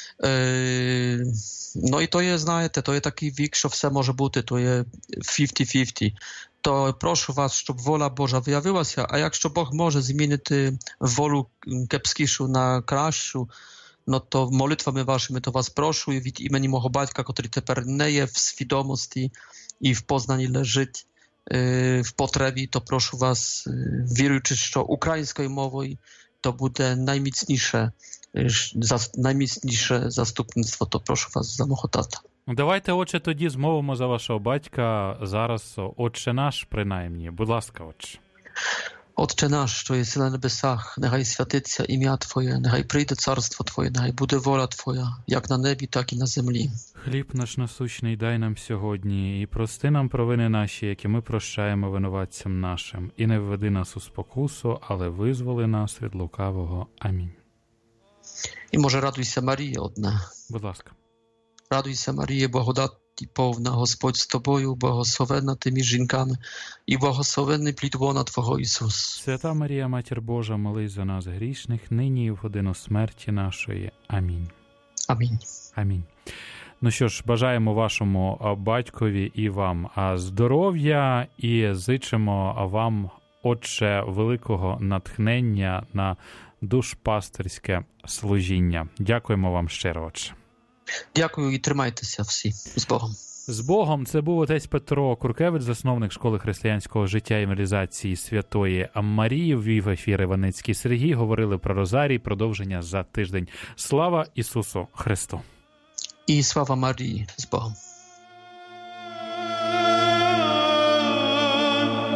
No i to jest, знаєте, то є такий вік, що все може бути, то є fifty fifty. То прошу вас, щоб воля Божа виявилася, а якщо Бог може змінити волю кепскішу на кращу, no to молитвами вашими то вас прошу і від імені мого батька, котрий тепер не є в свідомості і в познанні лежить в потребі, то прошу вас, віруючи, що українською мовою to буде найміцніше, найміцніше заступництво, то прошу вас за мого тата. Давайте, отче, тоді змовимо за вашого батька зараз, отче наш, принаймні. Будь ласка, отче. Отче наш, що єси на небесах, нехай святиться ім'я Твоє, нехай прийде царство Твоє, нехай буде воля Твоя, як на небі, так і на землі. Хліб наш насущний дай нам сьогодні, і прости нам провини наші, які ми прощаємо винуватцям нашим. І не введи нас у спокусу, але визволи нас від лукавого. Амінь. І може радуйся, Марія, одна. Будь ласка. Радуйся, Маріє, благодаті повна, Господь з тобою, благословенна ти між жінками, і благословенний плід лона Твого, Ісус. Свята Марія, Матір Божа, молись за нас грішних, нині і в годину смерті нашої. Амінь. Амінь. Амінь. Ну що ж, бажаємо вашому батькові і вам здоров'я і зичимо вам, отче, великого натхнення на душпастирське служіння. Дякуємо вам щиро, отче. Дякую і тримайтеся всі. З Богом. З Богом. Це був отець Петро Куркевич, засновник школи християнського життя і евангелізації Святої Марії. Ввів ефір Іваницький Сергій. Говорили про Розарій. Продовження за тиждень. Слава Ісусу Христу! І слава Марії. З Богом.